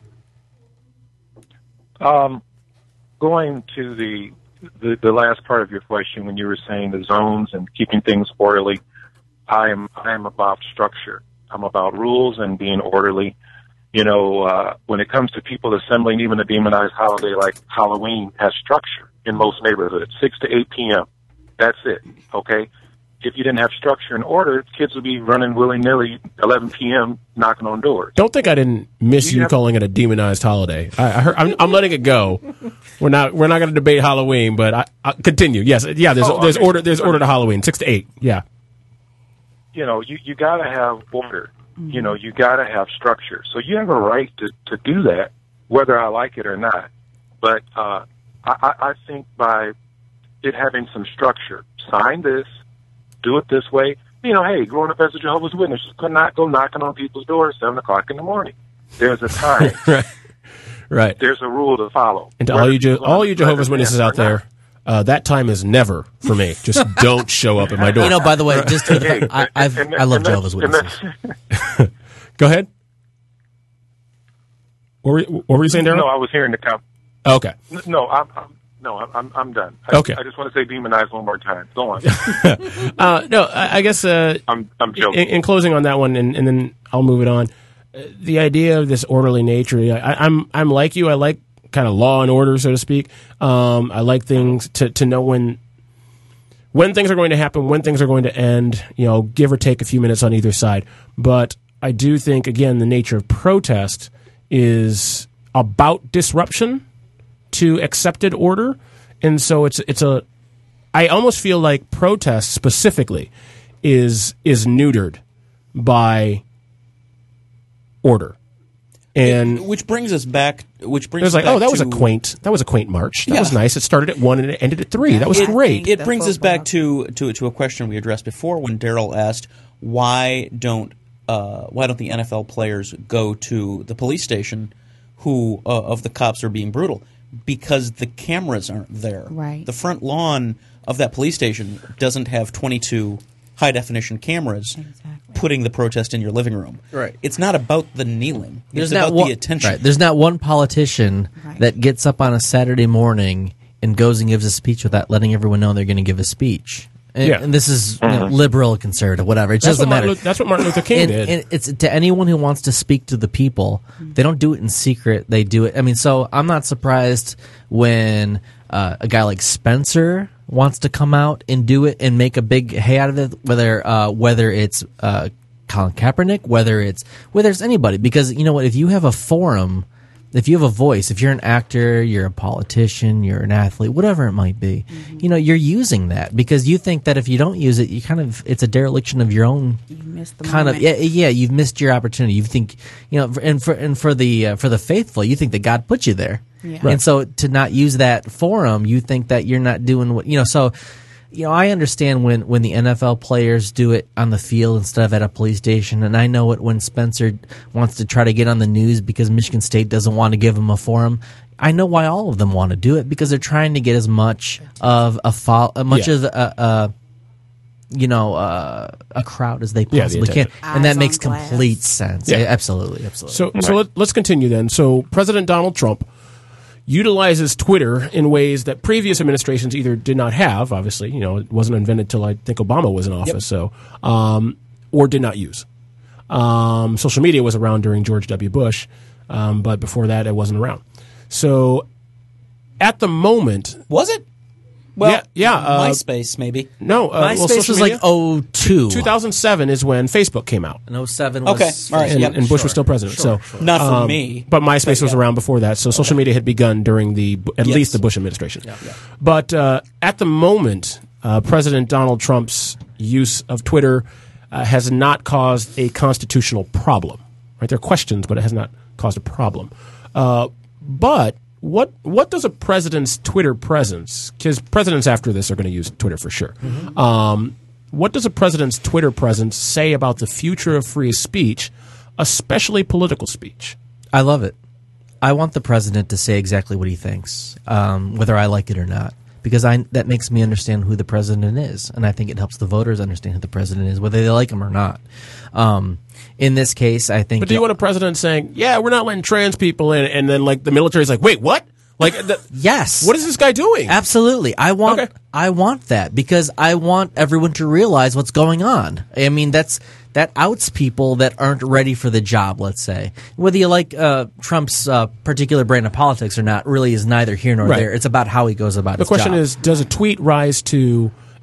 Um, going to the, the the last part of your question, when you were saying the zones and keeping things orderly, I am I am about structure. I'm about rules and being orderly. You know, uh, when it comes to people assembling, even a demonized holiday like Halloween has structure in most neighborhoods. Six to eight p.m. That's it. Okay. if you didn't have structure and order, kids would be running willy-nilly eleven p.m. knocking on doors. Don't think I didn't miss You you have- calling it a demonized holiday. I, I heard, I'm, I'm letting it go. We're not we're not going to debate Halloween, but I, I continue. Yes, yeah. There's Oh, there's okay. order there's order to Halloween six to eight. Yeah. You know, you, you got to have order. You know, you got to have structure. So you have a right to, to do that, whether I like it or not. But uh, I, I I think by it having some structure, sign this, do it this way. You know, hey, growing up as a Jehovah's Witness, you could not go knocking on people's doors at seven o'clock in the morning. There's a time. Right. Right. There's a rule to follow. And to all Whether you Je- people all you Jehovah's understand Witnesses or out there, not. uh, that time is never for me. Just don't show up at my door. You know, by the way, just for the, Hey, I, I've, and- I love and that's- Jehovah's and Witnesses. that's- Go ahead. What were you, what were you saying, Daryl? No, I was hearing the com- Okay. No, I'm, I'm no, I'm, I'm, I'm done. I, Okay. I just want to say demonize one more time. Go on. Uh, no, I, I guess uh, I'm, I'm joking. in, in closing on that one, and, and then I'll move it on. Uh, the idea of this orderly nature, I, I'm I'm like you. I like kind of law and order, so to speak. Um, I like things to, to know when when things are going to happen, when things are going to end. You know, give or take a few minutes on either side. But I do think, again, the nature of protest is about disruption to accepted order, and so it's it's a. I almost feel like protest specifically is is neutered by order, and Which brings us back. Which brings it was like, us back oh, that was a to- quaint, that was a quaint march. That Yeah. was nice. It started at one and it ended at three. That was It- great. It The brings us football. back to, to to a question we addressed before when Daryl asked why don't uh, why don't the N F L players go to the police station who uh, of the cops are being brutal, because the cameras aren't there. Right. The front lawn of that police station doesn't have twenty-two high definition cameras Exactly. putting the protest in your living room. Right. It's not about the kneeling. There's it's not about one, the attention. Right. There's not one politician Right. that gets up on a Saturday morning and goes and gives a speech without letting everyone know they're going to give a speech. And, Yeah. and this is you know, liberal, conservative, whatever. It That's doesn't what, Martin matter. Luther, that's what Martin Luther King and, did. and it's to anyone who wants to speak to the people. They don't do it in secret. They do it. I mean, so I'm not surprised when uh, a guy like Spencer wants to come out and do it and make a big hay out of it. Whether uh, whether it's uh, Colin Kaepernick, whether it's whether it's anybody, because you know what? If you have a forum, if you have a voice, if you're an actor, you're a politician, you're an athlete, whatever it might be, you know, you're using that because you think that if you don't use it, you kind of it's a dereliction of your own You missed the kind of moment. yeah yeah you've missed your opportunity. You think you know, and for and for the uh, for the faithful, you think that God put you there, Yeah. and so to not use that forum, you think that you're not doing what you know. So you know, I understand when when the N F L players do it on the field instead of at a police station, and I know it when Spencer wants to try to get on the news because Michigan State doesn't want to give him a forum. I know why all of them want to do it because they're trying to get as much of a fo- as much Yeah. of a. a you know, uh, a crowd as they Yeah, the possibly can, attention. and that Eyes makes on glass. complete sense. Yeah. Yeah, absolutely, absolutely. So, so let, let's continue then. So, President Donald Trump utilizes Twitter in ways that previous administrations either did not have. Obviously, you know, it wasn't invented till I think Obama was in office. So, um, or did not use. Um, social media was around during George W. Bush, um, but before that, it wasn't around. So, at the moment, Was it? Well, Yeah, yeah, uh, MySpace maybe. no, uh, well, MySpace social was media- like oh two. two thousand seven is when Facebook came out. And oh seven was Okay, all right, and, yep. and Bush was still president. so Not for um, me. but MySpace But, was yeah. around before that. So social media had begun during the at Yes. least the Bush administration. But uh, at the moment, uh, President Donald Trump's use of Twitter uh, has not caused a constitutional problem. Right, there are questions, but it has not caused a problem. Uh, but what what does a president's Twitter presence? Because presidents after this are going to use Twitter for sure. Um, what does a president's Twitter presence say about the future of free speech, especially political speech? I love it. I want the president to say exactly what he thinks, um, whether I like it or not, because I that makes me understand who the president is, and I think it helps the voters understand who the president is, whether they like him or not. Um, in this case, I think. But do you want a president saying, "Yeah, we're not letting trans people in," and then like the military's like, "Wait, what? Like, the, Yes. what is this guy doing?" Absolutely. I want Okay. I want that because I want everyone to realize what's going on. I mean, that's that outs people that aren't ready for the job, let's say. Whether you like uh, Trump's uh, particular brand of politics or not really is neither here nor Right. there. It's about how he goes about The his question job. is, does a tweet rise to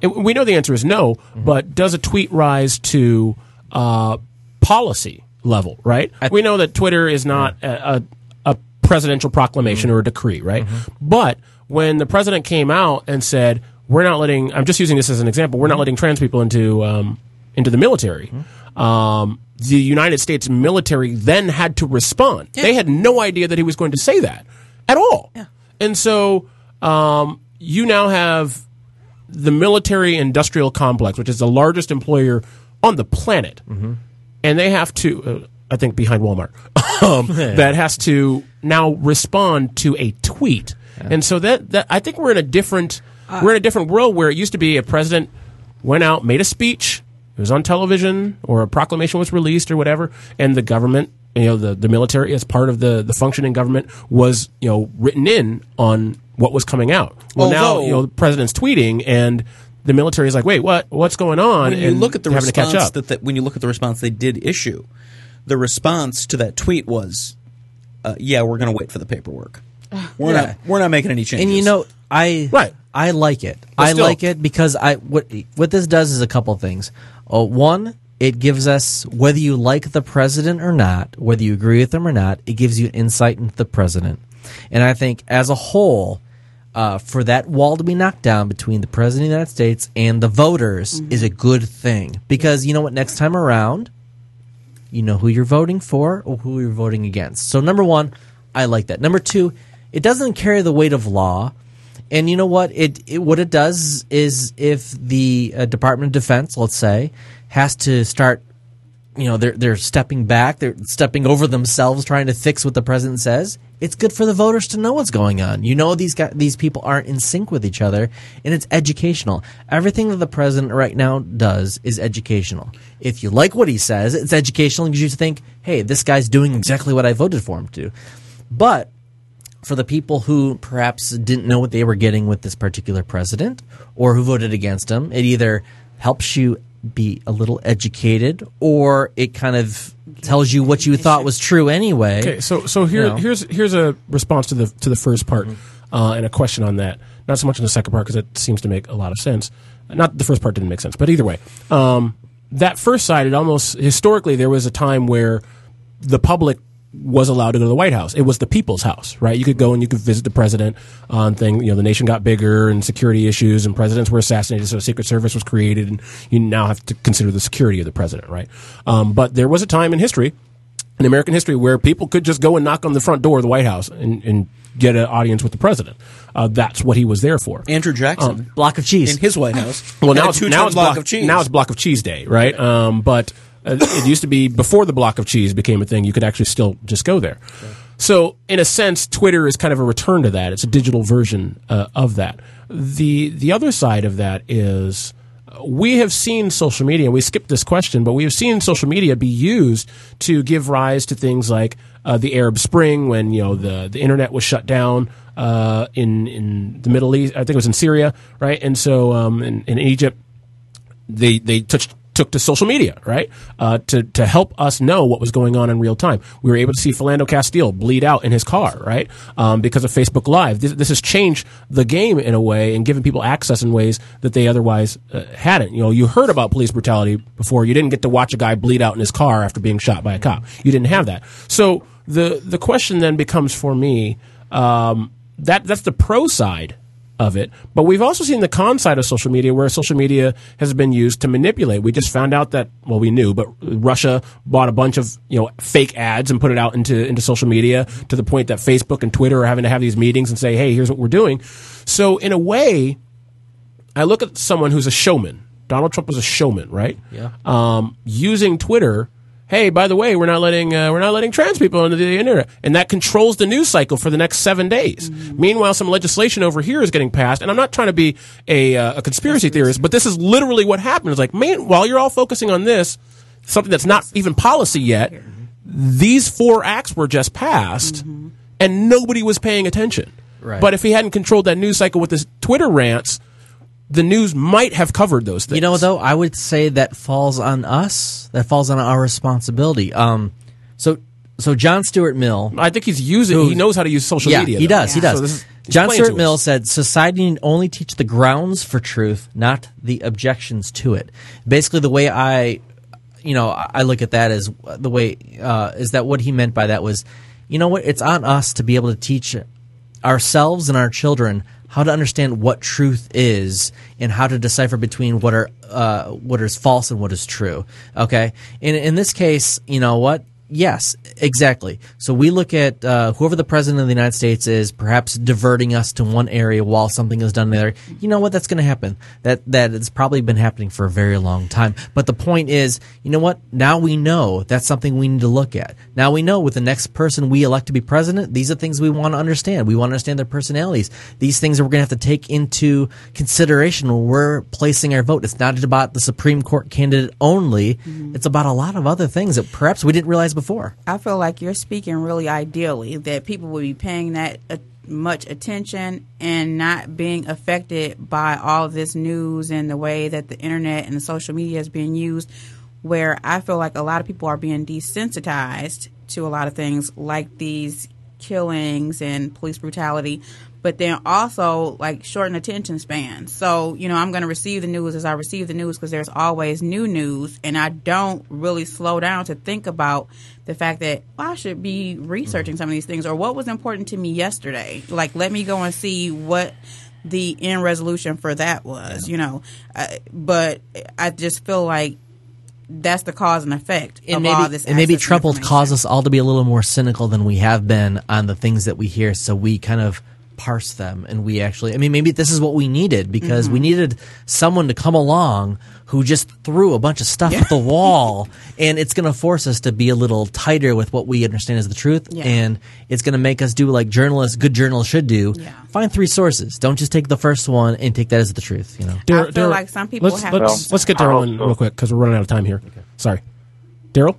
And we know the answer is no, mm-hmm. but does a tweet rise to uh, policy level, right? Th- we know that Twitter is not a, a, a presidential proclamation mm-hmm. or a decree, right? Mm-hmm. But when the president came out and said, we're not letting, I'm just using this as an example, we're not letting trans people into um, into the military, mm-hmm. um, the United States military then had to respond. Yeah. They had no idea that he was going to say that at all. Yeah. And so um, you now have the military industrial complex, which is the largest employer on the planet, mm-hmm. and they have to, uh, I think behind Walmart, um, yeah. that has to now respond to a tweet. Yeah. And so that, that I think we're in a different uh, we're in a different world where it used to be a president went out, made a speech, it was on television, or a proclamation was released or whatever, and the government, you know, the, the military as part of the, the functioning government was, you know, written in on what was coming out. Well, Although, now, you know, the president's tweeting and the military is like, wait, what? What's going on? When you and look at the having response to catch up. that, that when you look at the response they did issue, the response to that tweet was, uh, "Yeah, we're going to wait for the paperwork. We're yeah. not. We're not making any changes." And you know, I right. I like it. But I still. like it because I what what this does is a couple things. Uh, one, it gives us, whether you like the president or not, whether you agree with him or not, it gives you insight into the president. And I think as a whole, uh, for that wall to be knocked down between the president of the United States and the voters mm-hmm. is a good thing. Because you know what, next time around, you know who you're voting for or who you're voting against. So number one, I like that. Number two, it doesn't carry the weight of law. And you know what? It, it what it does is if the uh, Department of Defense, let's say, has to start, you know, they're they're stepping back, they're stepping over themselves, trying to fix what the president says. It's good for the voters to know what's going on. You know, these guys, these people aren't in sync with each other, and it's educational. Everything that the president right now does is educational. If you like what he says, it's educational, and you just think, hey, this guy's doing exactly what I voted for him to. But for the people who perhaps didn't know what they were getting with this particular president or who voted against him, it either helps you be a little educated or it kind of tells you what you thought was true anyway. Okay, so so here you know. here's here's a response to the to the first part mm-hmm. uh, and a question on that. Not so much in the second part because it seems to make a lot of sense. Not the first part didn't make sense, but either way, um, that first side, it almost historically there was a time where the public was allowed to go to the White House. It was the people's house, right? You could go and you could visit the president on thing. You know, the nation got bigger and security issues and presidents were assassinated, so the Secret Service was created, and you now have to consider the security of the president, right? Um, but there was a time in history, in American history, where people could just go and knock on the front door of the White House and, and get an audience with the president. Uh, that's what he was there for. Andrew Jackson, um, block of cheese in his White House. Well, now it's, now it's block block of cheese. Now it's block of cheese day, right? Um, but Uh, it used to be before the block of cheese became a thing, you could actually still just go there. Okay. So in a sense, Twitter is kind of a return to that. It's a digital version uh, of that. The the other side of that is uh, we have seen social media, and we skipped this question, but we have seen social media be used to give rise to things like uh, the Arab Spring when, you know, the, the internet was shut down uh, in, in the Middle East. I think it was in Syria, right? And so um, in, in Egypt, they, they touched took to social media, right, uh, to to help us know what was going on in real time. We were able to see Philando Castile bleed out in his car, right, um, because of Facebook Live. This, this has changed the game in a way and given people access in ways that they otherwise uh, hadn't. You know, you heard about police brutality before. You didn't get to watch a guy bleed out in his car after being shot by a cop. You didn't have that. So the the question then becomes for me, um, that that's the pro side of it. But we've also seen the con side of social media where social media has been used to manipulate. We just found out that, well, we knew, but Russia bought a bunch of, you know, fake ads and put it out into, into social media to the point that Facebook and Twitter are having to have these meetings and say, hey, here's what we're doing. So in a way, I look at someone who's a showman. Donald Trump was a showman, right? Yeah. Um, using Twitter. Hey, by the way, we're not letting uh, we're not letting trans people onto the internet, and that controls the news cycle for the next seven days. Mm-hmm. Meanwhile, some legislation over here is getting passed, and I'm not trying to be a, uh, a conspiracy theorist, but this is literally what happened. It's like, man, while you're all focusing on this, something that's not even policy yet, these four acts were just passed, mm-hmm. and nobody was paying attention. Right. But if he hadn't controlled that news cycle with his Twitter rants, the news might have covered those things. You know, though, I would say that falls on us. That falls on our responsibility. Um, so, so John Stuart Mill. I think he's using. He knows how to use social yeah, media. he though. does. He does. So this is, John Explain to Stuart Mill us. said, society need only teach the grounds for truth, not the objections to it. Basically, the way I, you know, I look at that is the way, uh, is that what he meant by that was, you know what, it's on us to be able to teach ourselves and our children how to understand what truth is and how to decipher between what are uh, what is false and what is true. Okay, in in this case, you know what? Yes, exactly. So we look at uh, whoever the president of the United States is, perhaps diverting us to one area while something is done there. You know what? That's going to happen. That that has probably been happening for a very long time. But the point is, you know what? Now we know that's something we need to look at. Now we know with the next person we elect to be president, these are things we want to understand. We want to understand their personalities. These things that we're going to have to take into consideration when we're placing our vote. It's not about the Supreme Court candidate only. Mm-hmm. It's about a lot of other things that perhaps we didn't realize before. I feel like you're speaking really ideally that people would be paying that uh, much attention and not being affected by all this news and the way that the internet and the social media is being used, where I feel like a lot of people are being desensitized to a lot of things like these killings and police brutality, but then also like shortened attention spans. So, you know, I'm going to receive the news as I receive the news because there's always new news, and I don't really slow down to think about the fact that well, I should be researching some of these things or what was important to me yesterday. Like, let me go and see what the end resolution for that was, you know. Uh, but I just feel like that's the cause and effect and of maybe, all this. And maybe access to Trump will information. cause us all to be a little more cynical than we have been on the things that we hear, so we kind of parse them and we actually I mean maybe this is what we needed because mm-hmm. we needed someone to come along who just threw a bunch of stuff yeah. at the wall, and it's going to force us to be a little tighter with what we understand as the truth, yeah. and it's going to make us do like journalists good journalists should do. Yeah. Find three sources. Don't just take the first one and take that as the truth, you know. I feel like some people let's, have let's, to- let's get Daryl in real quick because we're running out of time here. Okay. Sorry. Daryl?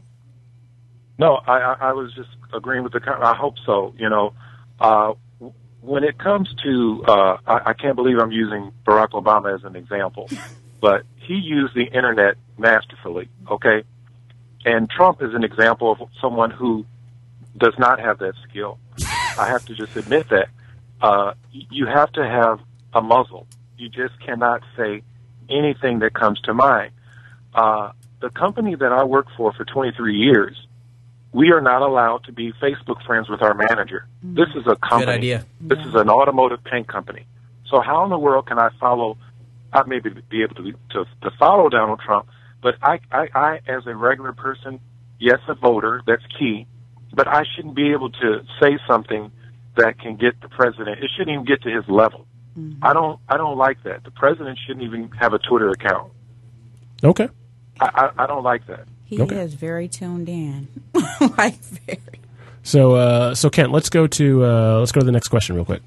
No, I, I, I was just agreeing with the. I hope so. You know, uh, when it comes to, uh, I, I can't believe I'm using Barack Obama as an example, but he used the internet masterfully. Okay, and Trump is an example of someone who does not have that skill. I have to just admit that. Uh, you have to have a muzzle. You just cannot say anything that comes to mind. Uh, the company that I worked for for twenty-three years, we are not allowed to be Facebook friends with our manager. Mm-hmm. This is a company. Good idea. This yeah. is an automotive paint company. So how in the world can I follow, I may be be able to, to, to follow Donald Trump, but I, I, I, as a regular person, yes, a voter, that's key, but I shouldn't be able to say something that can get the president. It shouldn't even get to his level. Mm-hmm. I don't, I don't like that. The president shouldn't even have a Twitter account. Okay. I, I, I don't like that. He okay. is very tuned in, like very. So, uh, so Kent, let's go to uh, let's go to the next question real quick.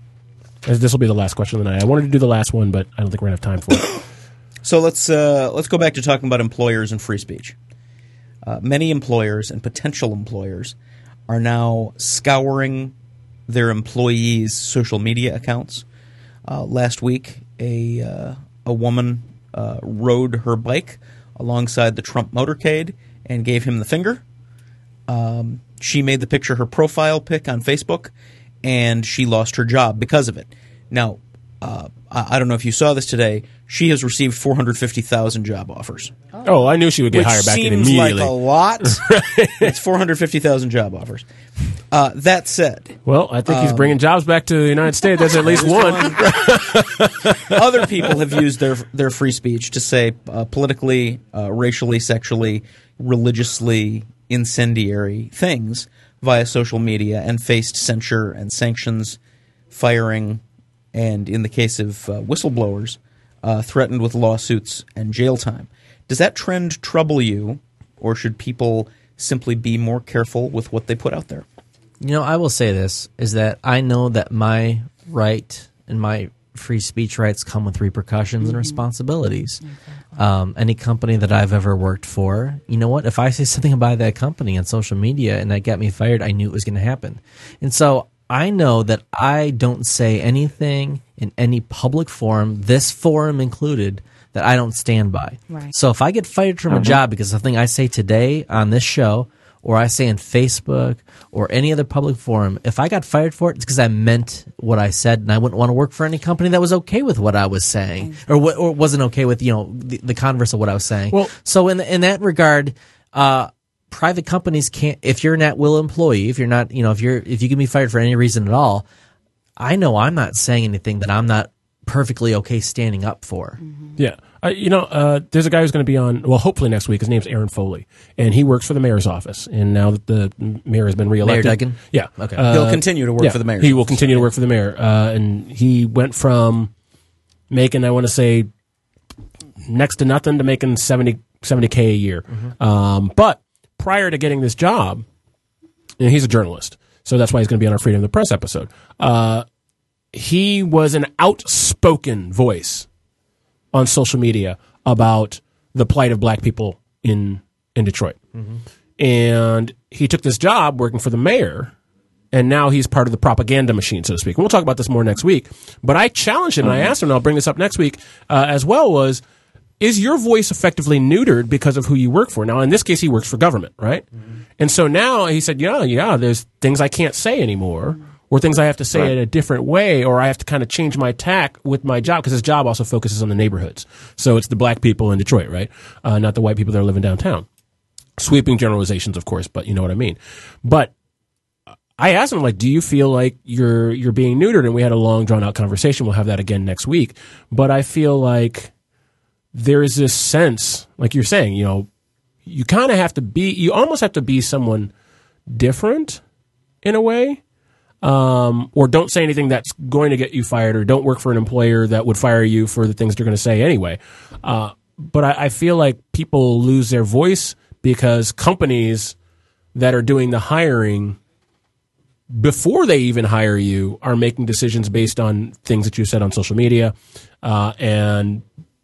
As this will be the last question of the night. I wanted to do the last one, but I don't think we're gonna have time for it. So let's uh, let's go back to talking about employers and free speech. Uh, many employers and potential employers are now scouring their employees' social media accounts. Uh, last week, a uh, a woman uh, rode her bike alongside the Trump motorcade and gave him the finger. Um, she made the picture her profile pic on Facebook, and she lost her job because of it. Now, uh, I, I don't know if you saw this today. She has received four hundred fifty thousand job offers. Oh, I knew she would get Which hired back in seems immediately. like a lot. It's four hundred fifty thousand job offers. Uh, that said, well, I think he's um, bringing jobs back to the United States. That's at least one. Other people have used their their free speech to say uh, politically, uh, racially, sexually, religiously incendiary things via social media and faced censure and sanctions, firing, and in the case of uh, whistleblowers, uh, threatened with lawsuits and jail time. Does that trend trouble you, or should people simply be more careful with what they put out there? You know, I will say this, is that I know that my right and my free speech rights come with repercussions mm-hmm. and responsibilities. Mm-hmm. Um, any company that I've ever worked for, you know what, if I say something about that company on social media and that got me fired, I knew it was going to happen. And so I know that I don't say anything in any public forum, this forum included, that I don't stand by. Right. So if I get fired from a job because of something I say today on this show, or I say in Facebook or any other public forum, if I got fired for it, it's because I meant what I said, and I wouldn't want to work for any company that was okay with what I was saying, or what, or wasn't okay with, you know, the, the converse of what I was saying. Well- so in in that regard, uh, private companies can't. If you're an at-will employee, if you're not, you know, if you're if you can be fired for any reason at all, I know I'm not saying anything that I'm not perfectly okay standing up for. Yeah. Uh, you know, uh, there's a guy who's going to be on, well, hopefully next week. His name's Aaron Foley, and he works for the mayor's office. And now that the mayor has been reelected. Mayor Duggan? Yeah. Okay. Uh, He'll continue to work yeah, for the mayor. He will continue to work for the mayor. Uh, and he went from making, I want to say, next to nothing to making seventy, seventy K a year. Mm-hmm. Um, but prior to getting this job, and he's a journalist, so that's why he's going to be on our Freedom of the Press episode. Uh, he was an outspoken voice on social media about the plight of black people in in Detroit. Mm-hmm. And he took this job working for the mayor, and now he's part of the propaganda machine, so to speak. And we'll talk about this more next week. But I challenged him, and I asked him, and I'll bring this up next week uh, as well, was, is your voice effectively neutered because of who you work for? Now, in this case, he works for government, right? Mm-hmm. And so now he said, yeah, yeah, there's things I can't say anymore, or things I have to say right. in a different way, or I have to kind of change my tack with my job, because his job also focuses on the neighborhoods. So it's the black people in Detroit, right? Uh, not the white people that are living downtown. Sweeping generalizations, of course, but you know what I mean. But I asked him, like, do you feel like you're you're being neutered? And we had a long, drawn-out conversation. We'll have that again next week. But I feel like there is this sense, like you're saying, you know, you kind of have to be, you almost have to be someone different in a way. Um, or don't say anything that's going to get you fired, or don't work for an employer that would fire you for the things they're going to say anyway. Uh, but I, I feel like people lose their voice because companies that are doing the hiring before they even hire you are making decisions based on things that you said on social media. Uh, and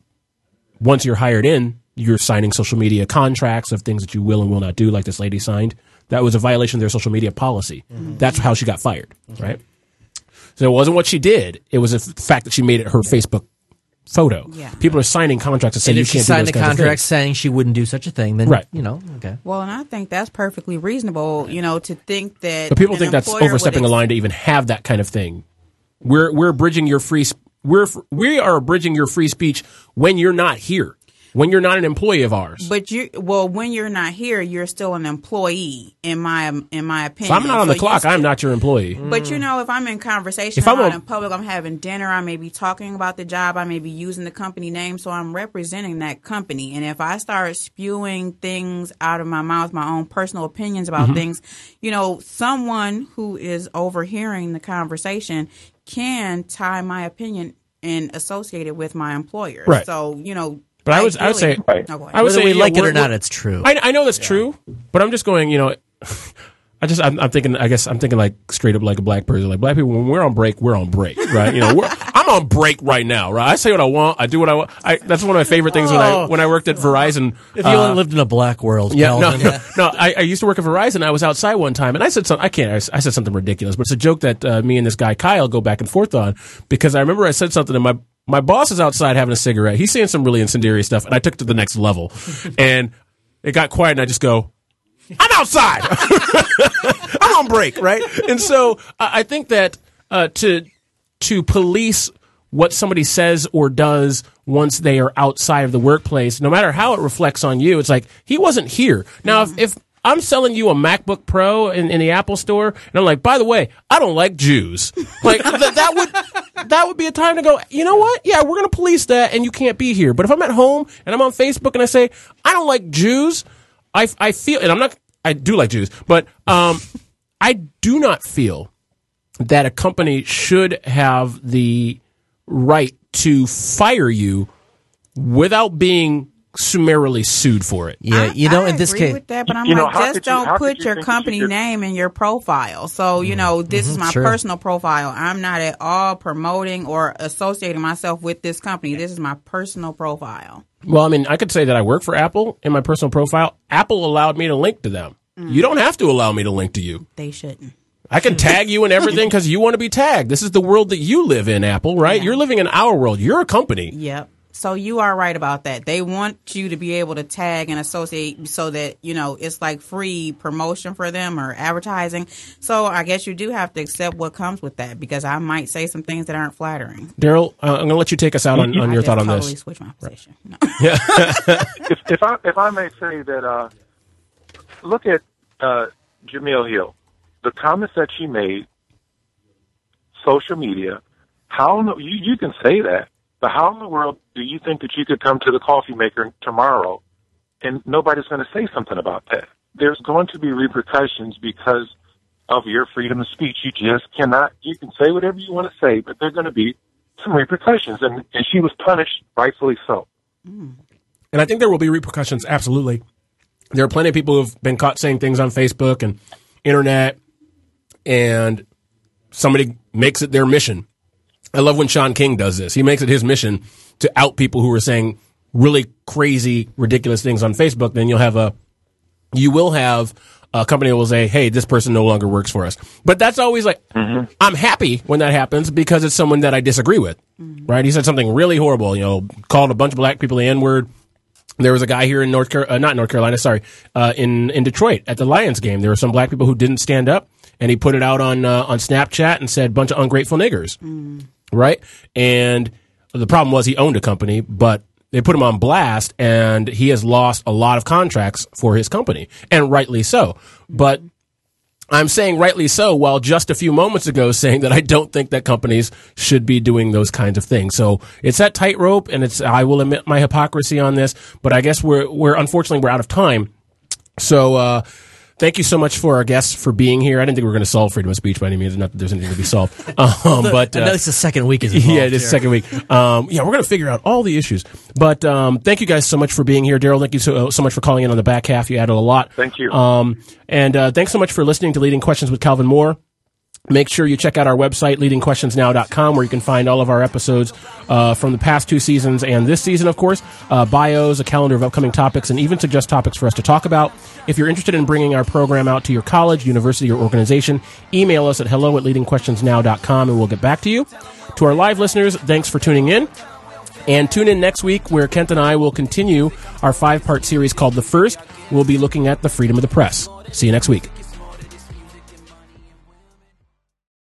once you're hired in, you're signing social media contracts of things that you will and will not do, like this lady signed. That was a violation of their social media policy. Mm-hmm. That's how she got fired, right? So it wasn't what she did. It was the fact that she made it her Facebook photo. Yeah. People are signing contracts that say And you if she can't do signed those a kinds of contract things. saying she wouldn't do such a thing, then, Right. you know, okay. Well, and I think that's perfectly reasonable, you know, to think that. But people an think that's employer would overstepping ex- a line to even have that kind of thing. We're we're bridging your free sp- we're we are bridging your free speech when you're not here. When you're not an employee of ours. But you, well, when you're not here, you're still an employee, in my in my opinion. If I'm not on the So you clock, still- I'm not your employee. But you know, if I'm in conversation, If I'm I'm out a- in public, I'm having dinner, I may be talking about the job, I may be using the company name, so I'm representing that company. And if I start spewing things out of my mouth, my own personal opinions about Mm-hmm. things, you know, someone who is overhearing the conversation can tie my opinion and associate it with my employer. Right. So, you know. But I was I would say ideally- Right. Oh, go ahead. I would Whether say we yeah, like it we're- or not, we're- it's true. I, I know that's true, but I'm just going, you know, I just I'm, I'm thinking I guess I'm thinking like straight up like a black person. Like black people, when we're on break, we're on break, right? You know, we're, I'm on break right now, right? I say what I want, I do what I want. I, that's one of my favorite things when I when I worked at Verizon. If you uh, only lived in a black world, Yeah, no, Calvin. no. I, I used to work at Verizon. I was outside one time, and I said something. I can't. I, I said something ridiculous, but it's a joke that uh, me and this guy Kyle go back and forth on, because I remember I said something, and my my boss is outside having a cigarette. He's saying some really incendiary stuff, and I took it to the next level, and it got quiet, and I just go, "I'm outside. I'm on break, right?" And so I I think that uh, to to police what somebody says or does once they are outside of the workplace, no matter how it reflects on you, it's like, he wasn't here. Now, if, if I'm selling you a MacBook Pro in, in the Apple store, and I'm like, by the way, I don't like Jews, like th- that would that would be a time to go, you know what? Yeah, we're going to police that, and you can't be here. But if I'm at home and I'm on Facebook and I say, I don't like Jews, I, I feel, and I'm not, I do like Jews, but um, I do not feel that a company should have the right to fire you without being summarily sued for it. Yeah, you know, I in this agree case, with that, but I'm You know, like, how just could you- don't how put could you your think you company should- name in your profile. So, you know, this is my sure. personal profile. I'm not at all promoting or associating myself with this company. This is my personal profile. Well, I mean, I could say that I work for Apple in my personal profile. Apple allowed me to link to them. You don't have to allow me to link to you. They shouldn't. I can tag you and everything because you want to be tagged. This is the world that you live in, Apple, right? Yeah. You're living in our world. You're a company. Yep. So you are right about that. They want you to be able to tag and associate so that, you know, it's like free promotion for them or advertising. So I guess you do have to accept what comes with that, because I might say some things that aren't flattering. Daryl, uh, I'm going to let you take us out on, on I your just thought on totally this. switch my position. No. if, if I if I may say that, uh, look at uh, Jamil Hill, the comments that she made, social media. How in the, you you can say that, but how in the world do you think that you could come to the coffee maker tomorrow and nobody's going to say something about that? There's going to be repercussions because of your freedom of speech. You just cannot. You can say whatever you want to say, but there are going to be some repercussions, and, and she was punished, rightfully so. And I think there will be repercussions, absolutely. There are plenty of people who've been caught saying things on Facebook and internet, and somebody makes it their mission. I love when Sean King does this. He makes it his mission to out people who are saying really crazy, ridiculous things on Facebook. Then you'll have a, you will have a company that will say, hey, this person no longer works for us. But that's always like, mm-hmm. I'm happy when that happens because it's someone that I disagree with, mm-hmm. right? He said something really horrible, you know, called a bunch of black people the N-word. There was a guy here in North Carolina, uh, not North Carolina, sorry, uh, in, in Detroit at the Lions game. There were some black people who didn't stand up, and he put it out on, uh, on Snapchat and said, bunch of ungrateful niggers, mm. right? And the problem was he owned a company, but they put him on blast, and he has lost a lot of contracts for his company, and rightly so. But I'm saying rightly so, while just a few moments ago saying that I don't think that companies should be doing those kinds of things. So it's that tightrope, and it's, I will admit my hypocrisy on this, but I guess we're, we're, unfortunately, we're out of time. So, uh, thank you so much for our guests for being here. I didn't think we were going to solve freedom of speech by any means. Not that there's anything to be solved. Um, but, uh, I know it's the second week is involved. Yeah, it is the second week. Um, yeah, we're going to figure out all the issues. But, um, thank you guys so much for being here. Daryl, thank you so, so much for calling in on the back half. You added a lot. Thank you. Um, and, uh, thanks so much for listening to Leading Questions with Calvin Moore. Make sure you check out our website, leading questions now dot com, where you can find all of our episodes uh, from the past two seasons and this season, of course, uh, bios, a calendar of upcoming topics, and even suggest topics for us to talk about. If you're interested in bringing our program out to your college, university, or organization, email us at hello at leading questions now dot com, and we'll get back to you. To our live listeners, thanks for tuning in. And tune in next week, where Kent and I will continue our five-part series called The First. We'll be looking at the freedom of the press. See you next week.